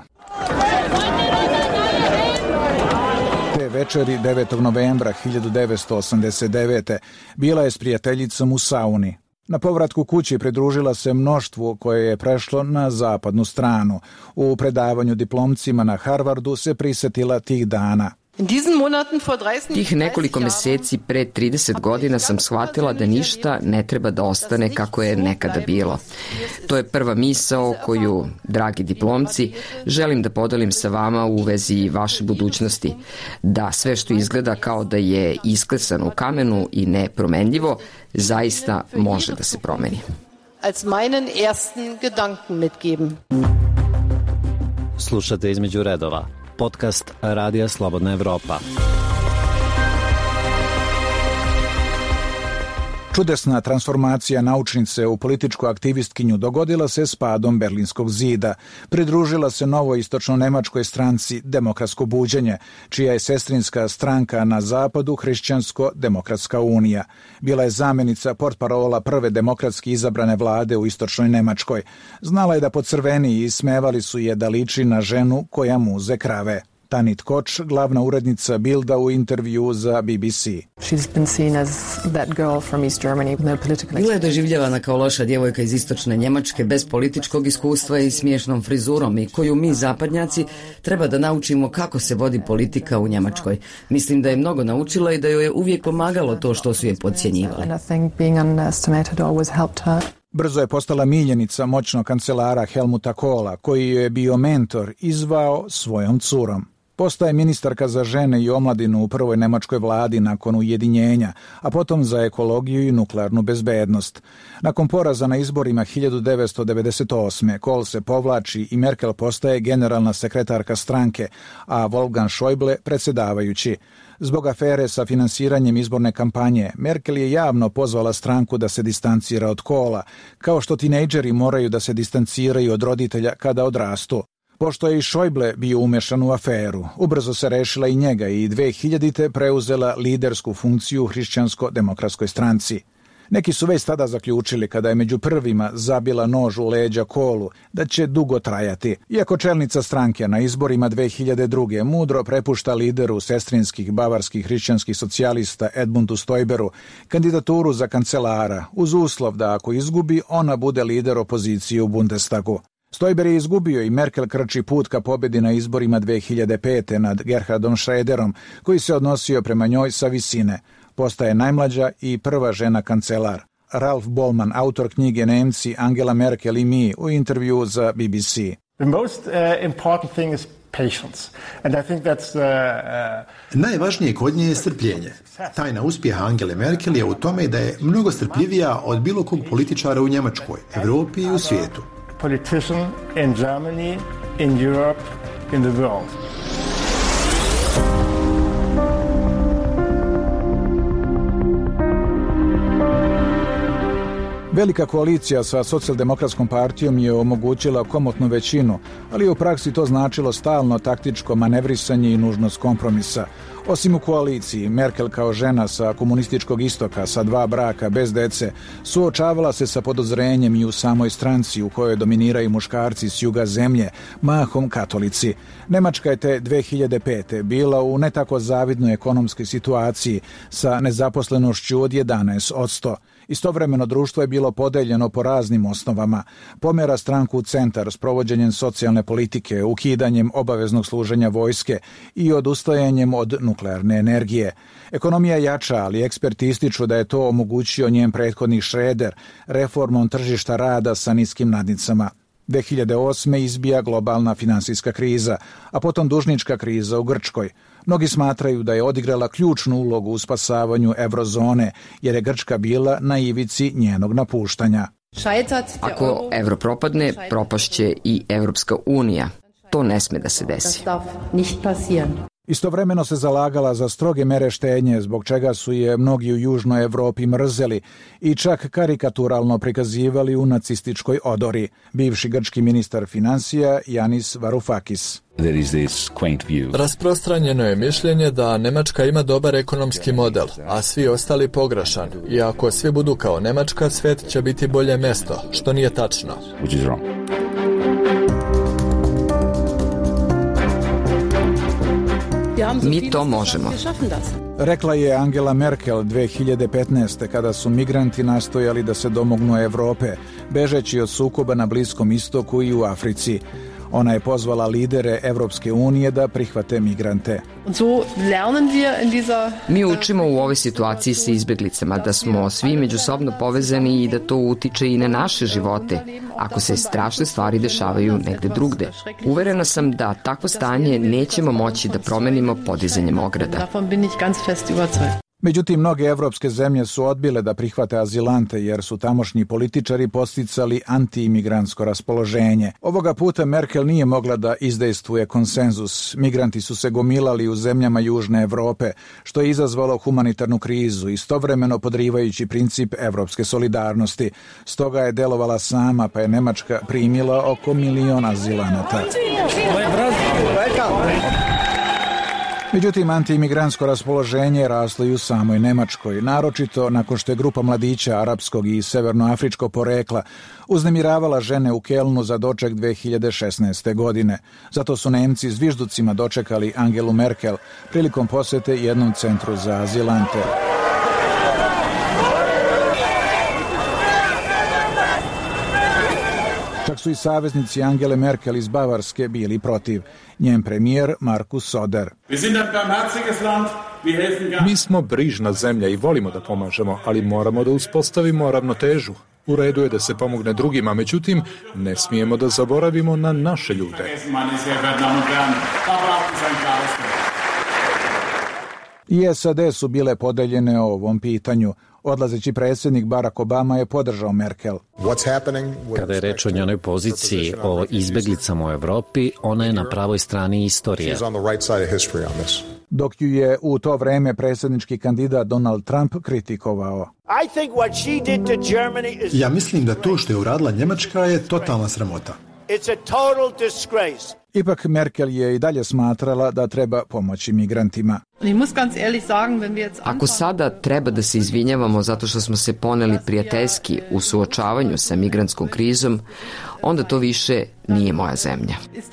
J: Te večeri 9. novembra 1989. bila je s prijateljicom u sauni. Na povratku kući pridružila se mnoštvu koje je prešlo na zapadnu stranu. U predavanju diplomcima na Harvardu se prisetila tih dana.
H: Tih nekoliko meseci pre 30 godina sam shvatila da ništa ne treba da ostane kako je nekada bilo. To je prva misao koju, dragi diplomci, želim da podelim sa vama u vezi vaše budućnosti. Da sve što izgleda kao da je isklesano u kamenu i nepromenljivo, zaista može da se promeni.
K: Slušate Između redova, podcast Radija Slobodna Evropa.
J: Čudesna transformacija naučnice u političku aktivistkinju dogodila se s padom Berlinskog zida. Pridružila se novoj istočno-nemačkoj stranci Demokratsko buđenje, čija je sestrinska stranka na zapadu Hrišćansko-demokratska unija. Bila je zamjenica portparola prve demokratski izabrane vlade u istočnoj Nemačkoj. Znala je da pocrveni i ismevali su je da liči na ženu koja muze krave. Tanit Koč, glavna urednica Bilda u intervju za BBC.
A: Bila je doživljavana kao loša djevojka iz istočne Njemačke bez političkog iskustva i smiješnom frizurom i koju mi zapadnjaci treba da naučimo kako se vodi politika u Njemačkoj. Mislim da je mnogo naučila i da joj je uvijek pomagalo to što su je podcjenjivali.
J: Brzo je postala miljenica moćnog kancelara Helmuta Kohla, koji je bio mentor i zvao svojom curom. Postaje ministarka za žene i omladinu u prvoj nemačkoj vladi nakon ujedinjenja, a potom za ekologiju i nuklearnu bezbednost. Nakon poraza na izborima 1998. Kohl se povlači i Merkel postaje generalna sekretarka stranke, a Wolfgang Schäuble predsjedavajući. Zbog afere sa finansiranjem izborne kampanje, Merkel je javno pozvala stranku da se distancira od Kohla, kao što tinejdžeri moraju da se distanciraju od roditelja kada odrastu. Pošto je i Schäuble bio umešan u aferu, ubrzo se rešila i njega i 2000. preuzela lidersku funkciju u Hrišćansko-demokratskoj stranci. Neki su već tada zaključili, kada je među prvima zabila nož u leđa Kohlu, da će dugo trajati. Iako čelnica stranke na izborima 2002. mudro prepušta lideru sestrinskih bavarskih hrišćanskih socijalista Edmundu Stoiberu kandidaturu za kancelara, uz uslov da ako izgubi, ona bude lider opozicije u Bundestagu. Stoiber je izgubio i Merkel krči put ka pobjedi na izborima 2005. nad Gerhardom Schröderom, koji se odnosio prema njoj sa visine. Postaje najmlađa i prva žena kancelar. Ralf Bollmann, autor knjige Nemci, Angela Merkel i mi, u intervju za BBC.
L: The most important thing is patience. And I think that's
M: Najvažnije kod nje je strpljenje. Tajna uspjeha Angele Merkel je u tome da je mnogo strpljivija od bilo kog političara u Njemačkoj, Evropi i u svijetu.
L: Politician in Germany, in Europe, in the world.
J: Velika koalicija sa socijaldemokratskom partijom je omogućila komotnu većinu, ali je u praksi to značilo stalno taktičko manevrisanje i nužnost kompromisa. Osim u koaliciji, Merkel kao žena sa komunističkog istoka sa 2 braka bez dece suočavala se sa podozrenjem i u samoj stranci u kojoj dominiraju muškarci s juga zemlje, mahom katolici. Nemačka je te 2005. bila u ne tako zavidnoj ekonomskoj situaciji sa nezaposlenošću od 11%. Istovremeno društvo je bilo podeljeno po raznim osnovama. Pomera stranku u centar s provođenjem socijalne politike, ukidanjem obaveznog služenja vojske i odustajanjem od nuklearne energije. Ekonomija jača, ali eksperti ističu da je to omogućio njen prethodnik Schröder reformom tržišta rada sa niskim nadnicama. 2008. izbija globalna finansijska kriza, a potom dužnička kriza u Grčkoj. Mnogi smatraju da je odigrala ključnu ulogu u spasavanju eurozone, jer je Grčka bila na ivici njenog napuštanja.
H: Ako euro propadne, propašće i Evropska unija. To ne sme da se desi.
J: Istovremeno se zalagala za stroge mere štednje, zbog čega su je mnogi u Južnoj Evropi mrzeli i čak karikaturalno prikazivali u nacističkoj odori. Bivši grčki ministar financija Yanis Varoufakis.
N: Rasprostranjeno je mišljenje da Nemačka ima dobar ekonomski model, a svi ostali pogrešan. I ako svi budu kao Nemačka, svet će biti bolje mesto, što nije tačno.
H: Mi to možemo.
J: Rekla je Angela Merkel 2015. kada su migranti nastojali da se domognu Evrope, bežeći od sukoba na Bliskom istoku i u Africi. Ona je pozvala lidere Evropske unije da prihvate migrante.
H: Mi učimo u ovoj situaciji sa izbeglicama da smo svi međusobno povezani i da to utiče i na naše živote, ako se strašne stvari dešavaju negde drugde. Uverena sam da takvo stanje nećemo moći da promenimo podizanjem ograda.
J: Međutim, mnoge evropske zemlje su odbile da prihvate azilante jer su tamošnji političari posticali anti-imigrantsko raspoloženje. Ovoga puta Merkel nije mogla da izdejstvuje konsenzus. Migranti su se gomilali u zemljama Južne Evrope, što je izazvalo humanitarnu krizu, istovremeno podrivajući princip evropske solidarnosti. Stoga je delovala sama, pa je Nemačka primila oko 1 milion azilanata. Međutim, antiimigrantsko raspoloženje je raslo i u samoj Nemačkoj, naročito nakon što je grupa mladića arapskog i severnoafričkog porekla uznemiravala žene u Kelnu za doček 2016. godine. Zato su Nemci zvižducima dočekali Angelu Merkel prilikom posete jednom centru za azilante. Čak su i saveznici Angele Merkel iz Bavarske bili protiv. Njen premijer Markus Söder.
O: Mi smo brižna zemlja i volimo da pomažemo, ali moramo da uspostavimo ravnotežu. U redu je da se pomogne drugima, međutim, ne smijemo da zaboravimo na naše ljude.
J: I SAD su bile podeljene o ovom pitanju. Odlazeći predsjednik Barack Obama je podržao Merkel.
K: Kada je reč o njenoj poziciji o izbeglicama u Evropi, ona je na pravoj strani istorije.
J: Dok ju je u to vreme predsjednički kandidat Donald Trump kritikovao.
M: Ja mislim da to što je uradila Njemačka je totalna sramota.
J: Ipak Merkel je i dalje smatrala da treba pomoći migrantima.
H: Ako sada treba da se izvinjavamo zato što smo se poneli prijateljski u suočavanju sa migrantskom krizom, onda to više nije moja zemlja.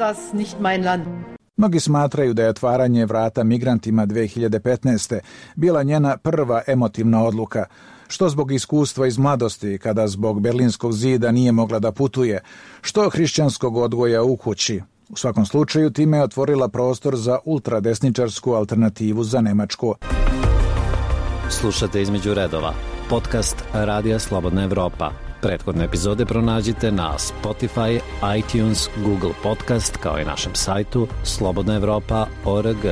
J: Mnogi smatraju da je otvaranje vrata migrantima 2015. bila njena prva emotivna odluka, što zbog iskustva iz mladosti, kada zbog Berlinskog zida nije mogla da putuje, što hrišćanskog odgoja u kući. U svakom slučaju, time je otvorila prostor za ultradesničarsku alternativu za Nemačku.
K: Slušate Između redova, podcast Radija Slobodna Evropa. Prethodne epizode pronađite na Spotify, iTunes, Google Podcast, kao i našem sajtu slobodnaevropa.org.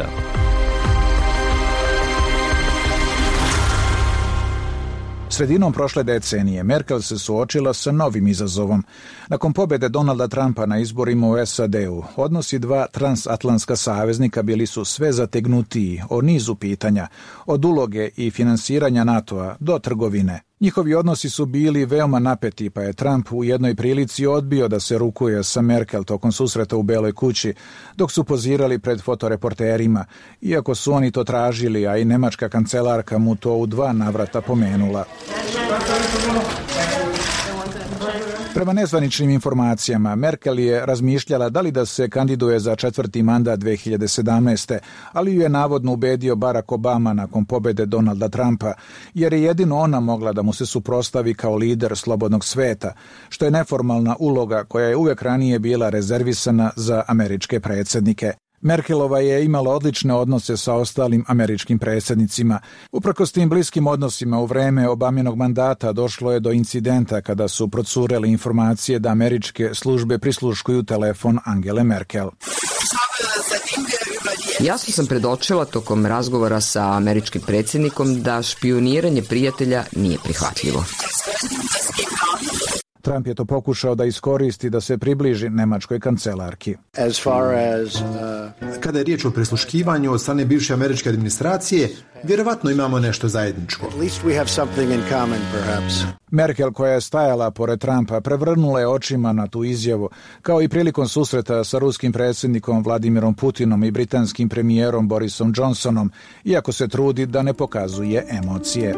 J: Sredinom prošle decenije Merkel se suočila sa novim izazovom. Nakon pobjede Donalda Trumpa na izborima u SAD-u, odnosi dva transatlantska saveznika bili su sve zategnutiji o nizu pitanja, od uloge i finansiranja NATO-a do trgovine. Njihovi odnosi su bili veoma napeti, pa je Trump u jednoj prilici odbio da se rukuje sa Merkel tokom susreta u Beloj kući, dok su pozirali pred fotoreporterima, iako su oni to tražili, a i nemačka kancelarka mu to u 2 navrata pomenula. Prema nezvaničnim informacijama, Merkel je razmišljala da li da se kandiduje za 4. mandat 2017. ali ju je navodno ubedio Barack Obama nakon pobjede Donalda Trumpa, jer je jedino ona mogla da mu se suprotstavi kao lider slobodnog sveta, što je neformalna uloga koja je uvek ranije bila rezervisana za američke predsjednike. Merkelova je imala odlične odnose sa ostalim američkim predsjednicima. Uprkos tim bliskim odnosima u vreme Obaminog mandata došlo je do incidenta kada su procurele informacije da američke službe prisluškuju telefon Angele Merkel.
H: Jasno sam predočila tokom razgovora sa američkim predsjednikom da špioniranje prijatelja nije prihvatljivo.
J: Trump je to pokušao da iskoristi da se približi nemačkoj kancelarki.
M: Kada je riječ o prisluškivanju od strane bivše američke administracije, vjerovatno imamo nešto zajedničko.
J: Merkel, koja je stajala pored Trumpa, prevrnula je očima na tu izjavu, kao i prilikom susreta sa ruskim predsjednikom Vladimirom Putinom i britanskim premijerom Borisom Johnsonom, iako se trudi da ne pokazuje emocije.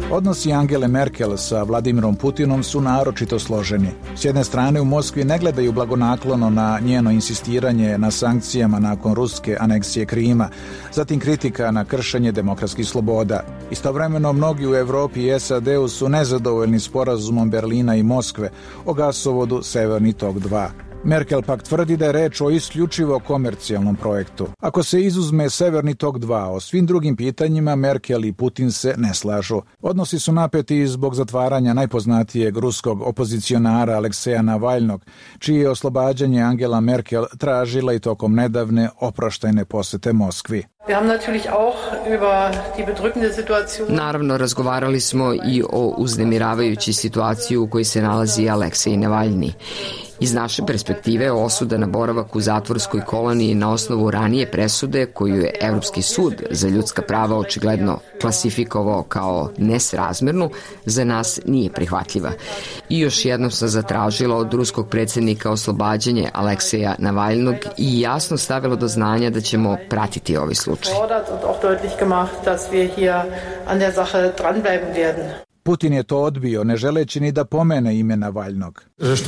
J: Odnosi Angele Merkel sa Vladimirom Putinom su naročito složeni. S jedne strane, u Moskvi ne gledaju blagonaklono na njeno insistiranje na sankcijama nakon ruske aneksije Krima, zatim kritika na kršenje demokratskih sloboda. Istovremeno, mnogi u Evropi i SAD-u su nezadovoljni sporazumom Berlina i Moskve o gasovodu Severni tok 2. Merkel pak tvrdi da je reč o isključivo komercijalnom projektu. Ako se izuzme Severni tok 2, o svim drugim pitanjima Merkel i Putin se ne slažu. Odnosi su napeti zbog zatvaranja najpoznatijeg ruskog opozicionara Alekseja Navalnog, čije je oslobađanje Angela Merkel tražila i tokom nedavne oproštajne posete Moskvi.
H: Naravno, razgovarali smo i o uznemiravajućoj situaciji u kojoj se nalazi Aleksej Navalni. Iz naše perspektive, osuda na boravak u zatvorskoj koloniji na osnovu ranije presude koju je Evropski sud za ljudska prava očigledno klasifikovao kao nesrazmernu, za nas nije prihvatljiva. I još jednom sam zatražila od ruskog predsjednika oslobađanje Alekseja Navalnog i jasno stavila do znanja da ćemo pratiti ovaj slučaj.
J: Putin je to odbio, ne želeći ni da pomene ime Navalnog.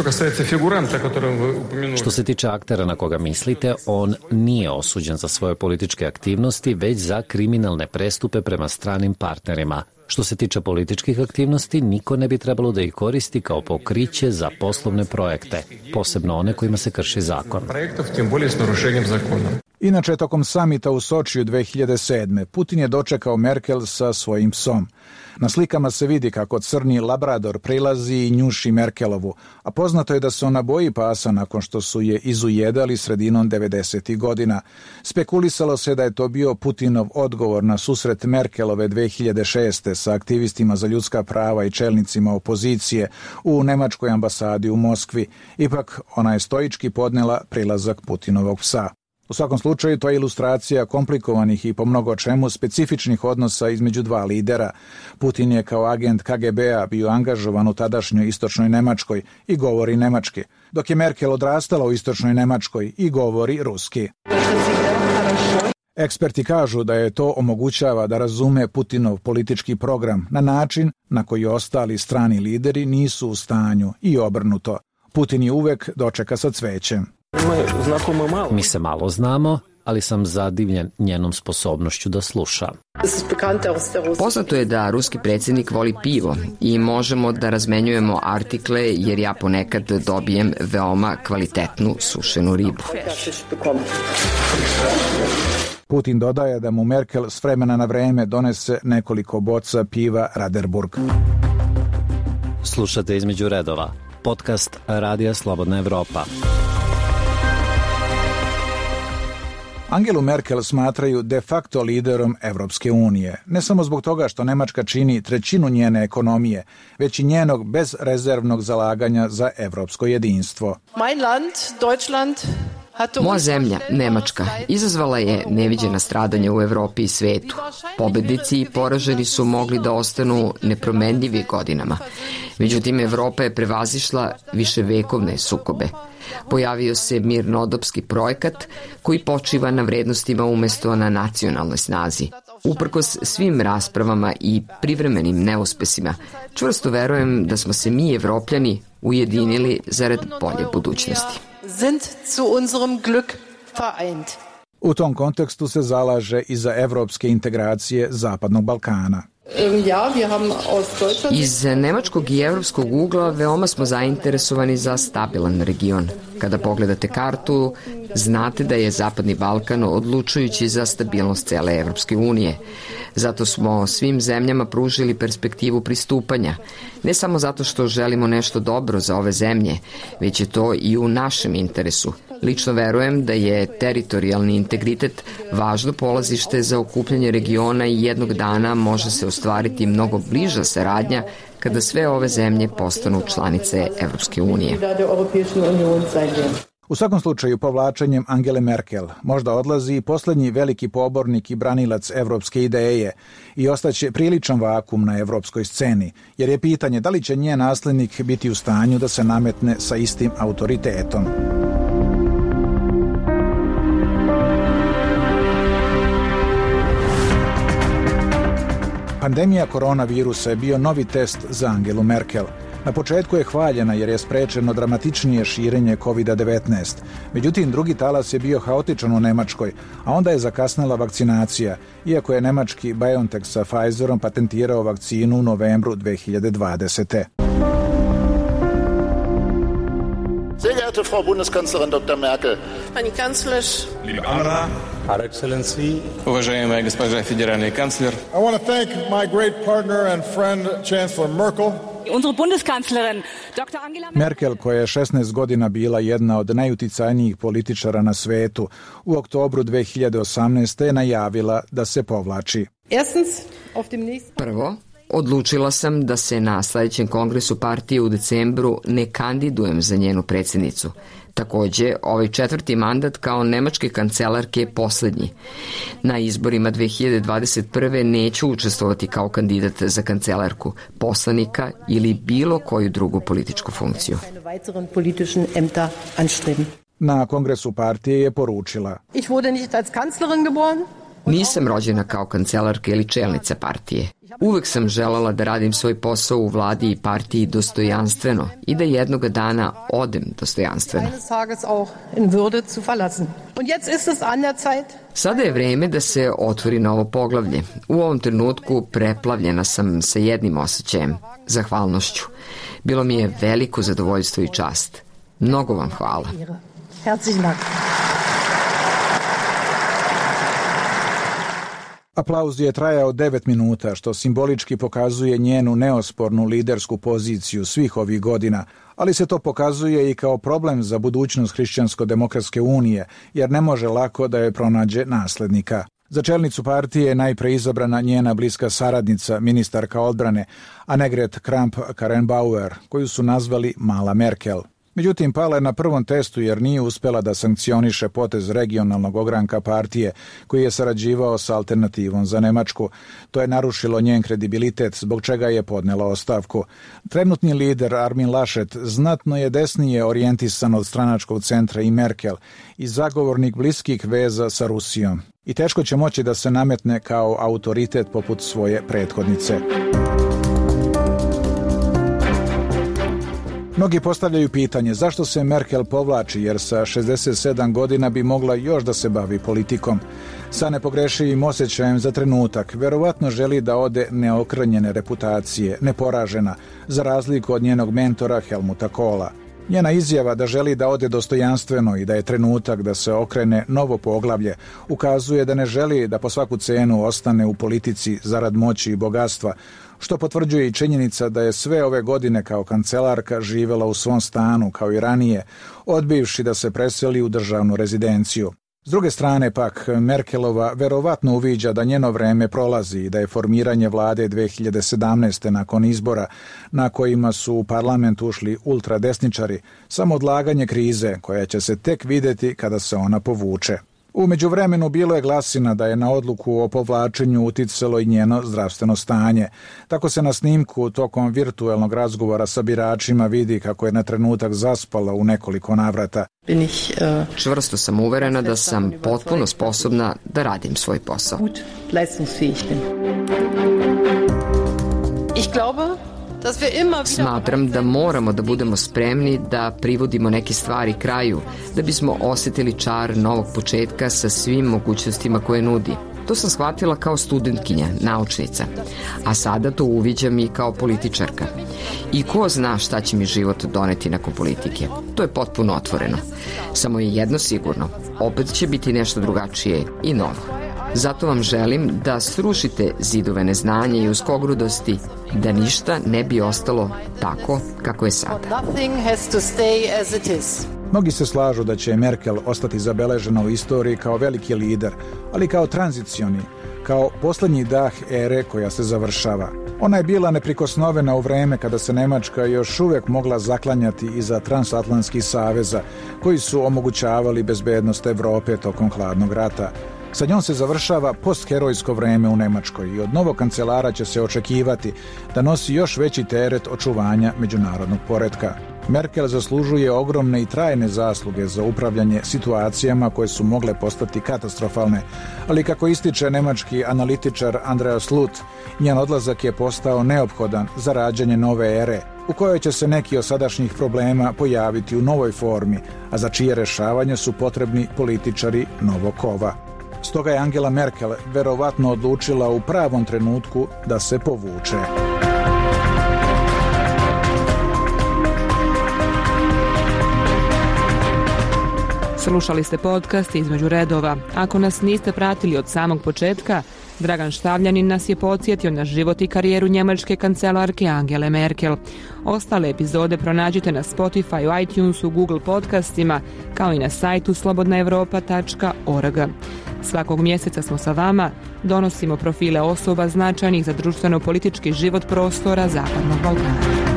K: Što se tiče aktera na koga mislite, on nije osuđen za svoje političke aktivnosti, već za kriminalne prestupe prema stranim partnerima. Što se tiče političkih aktivnosti, niko ne bi trebalo da ih koristi kao pokriće za poslovne projekte, posebno one kojima se krši zakon.
J: Inače, tokom samita u Sočiju 2007. Putin je dočekao Merkel sa svojim psom. Na slikama se vidi kako crni labrador prilazi i njuši Merkelovu, a poznato je da se ona boji pasa nakon što su je izujedali sredinom 90. godina. Spekulisalo se da je to bio Putinov odgovor na susret Merkelove 2006. sa aktivistima za ljudska prava i čelnicima opozicije u nemačkoj ambasadi u Moskvi. Ipak, ona je stoički podnela prilazak Putinovog psa. U svakom slučaju, to je ilustracija komplikovanih i po mnogo čemu specifičnih odnosa između dva lidera. Putin je kao agent KGB-a bio angažovan u tadašnjoj istočnoj Nemačkoj i govori nemački, dok je Merkel odrastala u istočnoj Nemačkoj i govori ruski. Eksperti kažu da je to omogućava da razume Putinov politički program na način na koji ostali strani lideri nisu u stanju i obrnuto. Putin je uvek dočeka sa cvećem.
K: Mi se malo znamo, ali sam zadivljen njenom sposobnošću da sluša.
H: Poznato je da ruski predsjednik voli pivo i možemo da razmenjujemo artikle jer ja ponekad dobijem veoma kvalitetnu sušenu ribu.
J: Putin dodaje da mu Merkel s vremena na vreme donese nekoliko boca piva Raderburg.
K: Slušate Između redova, podcast Radija Slobodna Evropa.
J: Angelu Merkel smatraju de facto liderom Evropske unije, ne samo zbog toga što Nemačka čini trećinu njene ekonomije, već i njenog bezrezervnog zalaganja za evropsko jedinstvo.
H: Moja zemlja, Nemačka, izazvala je neviđena stradanja u Evropi i svetu. Pobednici i poraženi su mogli da ostanu nepromenljivi godinama. Međutim, Evropa je prevazišla viševekovne sukobe. Pojavio se mirnodopski projekat koji počiva na vrednostima umesto na nacionalnoj snazi. Uprkos svim raspravama i privremenim neuspesima, čvrsto verujem da smo se mi, Evropljani, ujedinili zarad bolje budućnosti.
J: U tom kontekstu se zalaže i za evropske integracije Zapadnog Balkana.
H: Iz nemačkog i evropskog ugla veoma smo zainteresovani za stabilan region. Kada pogledate kartu, znate da je Zapadni Balkan odlučujući za stabilnost cele Evropske unije. Zato smo svim zemljama pružili perspektivu pristupanja. Ne samo zato što želimo nešto dobro za ove zemlje, već je to i u našem interesu. Lično verujem da je teritorijalni integritet važno polazište za okupljanje regiona i jednog dana može se ostvariti mnogo bliža saradnja kada sve ove zemlje postanu članice Evropske unije.
J: U svakom slučaju, povlačenjem Angele Merkel možda odlazi i poslednji veliki pobornik i branilac evropske ideje i ostaće priličan vakum na evropskoj sceni, jer je pitanje da li će njen naslednik biti u stanju da se nametne sa istim autoritetom. Pandemija koronavirusa je bio novi test za Angelu Merkel. Na početku je hvaljena jer je sprečeno dramatičnije širenje COVID-19. Međutim, drugi talas je bio haotičan u Nemačkoj, a onda je zakasnila vakcinacija, iako je nemački BioNTech sa Pfizerom patentirao vakcinu u novembru 2020.
P: Sehr geehrte Frau Bundeskanzlerin Dr. Merkel,
Q: Pani Kanclerz,
R: liebe Anna, Her Excellency, уважаемая госпожа федеральный канцлер.
S: I want to thank my great partner and friend Chancellor Merkel.
T: Unsere Bundeskanzlerin Dr. Angela
J: Merkel, koja je 16 godina bila jedna od najuticajnijih političara na svetu, u oktobru 2018. je najavila da se povlači.
H: Prvo, odlučila sam da se na sledećem kongresu partije u decembru ne kandidujem za njenu predsjednicu. Takođe, ovaj 4. mandat kao nemačke kancelarke je poslednji. Na izborima 2021. neću učestvovati kao kandidat za kancelarku, poslanika ili bilo koju drugu političku funkciju.
J: Na kongresu partije je poručila:
H: Nisam rođena kao kancelarka ili čelnica partije. Uvek sam želala da radim svoj posao u vladi i partiji dostojanstveno i da jednoga dana odem dostojanstveno. Sada je vreme da se otvori novo poglavlje. U ovom trenutku preplavljena sam sa jednim osjećajem, zahvalnošću. Bilo mi je veliko zadovoljstvo i čast. Mnogo vam hvala.
J: Aplauz je trajao 9 minuta, što simbolički pokazuje njenu neospornu lidersku poziciju svih ovih godina, ali se to pokazuje i kao problem za budućnost Hrišćansko-demokratske unije, jer ne može lako da je pronađe naslednika. Za čelnicu partije je najpre izabrana njena bliska saradnica, ministarka odbrane, Annegret Kramp-Karrenbauer, koju su nazvali Mala Merkel. Međutim, pala je na prvom testu jer nije uspela da sankcioniše potez regionalnog ogranka partije koji je sarađivao sa Alternativom za Nemačku. To je narušilo njen kredibilitet, zbog čega je podnela ostavku. Trenutni lider Armin Laschet znatno je desnije orijentisan od stranačkog centra i Merkel i zagovornik bliskih veza sa Rusijom. I teško će moći da se nametne kao autoritet poput svoje prethodnice. Mnogi postavljaju pitanje zašto se Merkel povlači, jer sa 67 godina bi mogla još da se bavi politikom. Sa nepogrešivim osjećajem za trenutak, verovatno želi da ode neokrnjene reputacije, neporažena, za razliku od njenog mentora Helmuta Kohla. Njena izjava da želi da ode dostojanstveno i da je trenutak da se okrene novo poglavlje ukazuje da ne želi da po svaku cenu ostane u politici zarad moći i bogatstva, što potvrđuje i činjenica da je sve ove godine kao kancelarka živela u svom stanu kao i ranije, odbivši da se preseli u državnu rezidenciju. S druge strane pak, Merkelova verovatno uviđa da njeno vreme prolazi i da je formiranje vlade 2017. nakon izbora na kojima su u parlament ušli ultradesničari samo odlaganje krize koja će se tek videti kada se ona povuče. U međuvremenu bilo je glasina da je na odluku o povlačenju uticalo i njeno zdravstveno stanje. Tako se na snimku tokom virtuelnog razgovora sa biračima vidi kako je na trenutak zaspala u nekoliko navrata.
H: Čvrsto sam uverena da sam potpuno sposobna da radim svoj posao. Smatram da moramo da budemo spremni da privodimo neke stvari kraju, da bismo osjetili čar novog početka sa svim mogućnostima koje nudi. To sam shvatila kao studentkinja, naučnica, a sada to uviđam i kao političarka. I ko zna šta će mi život doneti nakon politike. To je potpuno otvoreno. Samo je jedno sigurno, opet će biti nešto drugačije i novo. Zato vam želim da srušite zidove neznanja i uskogrudosti, da ništa ne bi ostalo tako kako je sada.
J: Mnogi se slažu da će Merkel ostati zabeležena u istoriji kao veliki lider, ali kao tranzicioni, kao poslednji dah ere koja se završava. Ona je bila neprikosnovena u vreme kada se Nemačka još uvek mogla zaklanjati iza transatlantskih saveza koji su omogućavali bezbednost Evrope tokom hladnog rata. Sa njom se završava postherojsko vreme u Nemačkoj i od novog kancelara će se očekivati da nosi još veći teret očuvanja međunarodnog poretka. Merkel zaslužuje ogromne i trajne zasluge za upravljanje situacijama koje su mogle postati katastrofalne, ali kako ističe nemački analitičar Andreas Lut, njen odlazak je postao neophodan za rađanje nove ere, u kojoj će se neki od sadašnjih problema pojaviti u novoj formi, a za čije rešavanje su potrebni političari novog kova. Stoga je Angela Merkel verovatno odlučila u pravom trenutku da se povuče.
G: Slušali ste podcast Između redova. Ako nas niste pratili od samog početka, Dragan Štavljanin nas je podsjetio na život i karijeru njemačke kancelarke Angele Merkel. Ostale epizode pronađite na Spotify, iTunesu, Google podcastima, kao i na sajtu slobodnaevropa.org. Svakog mjeseca smo sa vama, donosimo profile osoba značajnih za društveno-politički život prostora Zapadnog Balkana.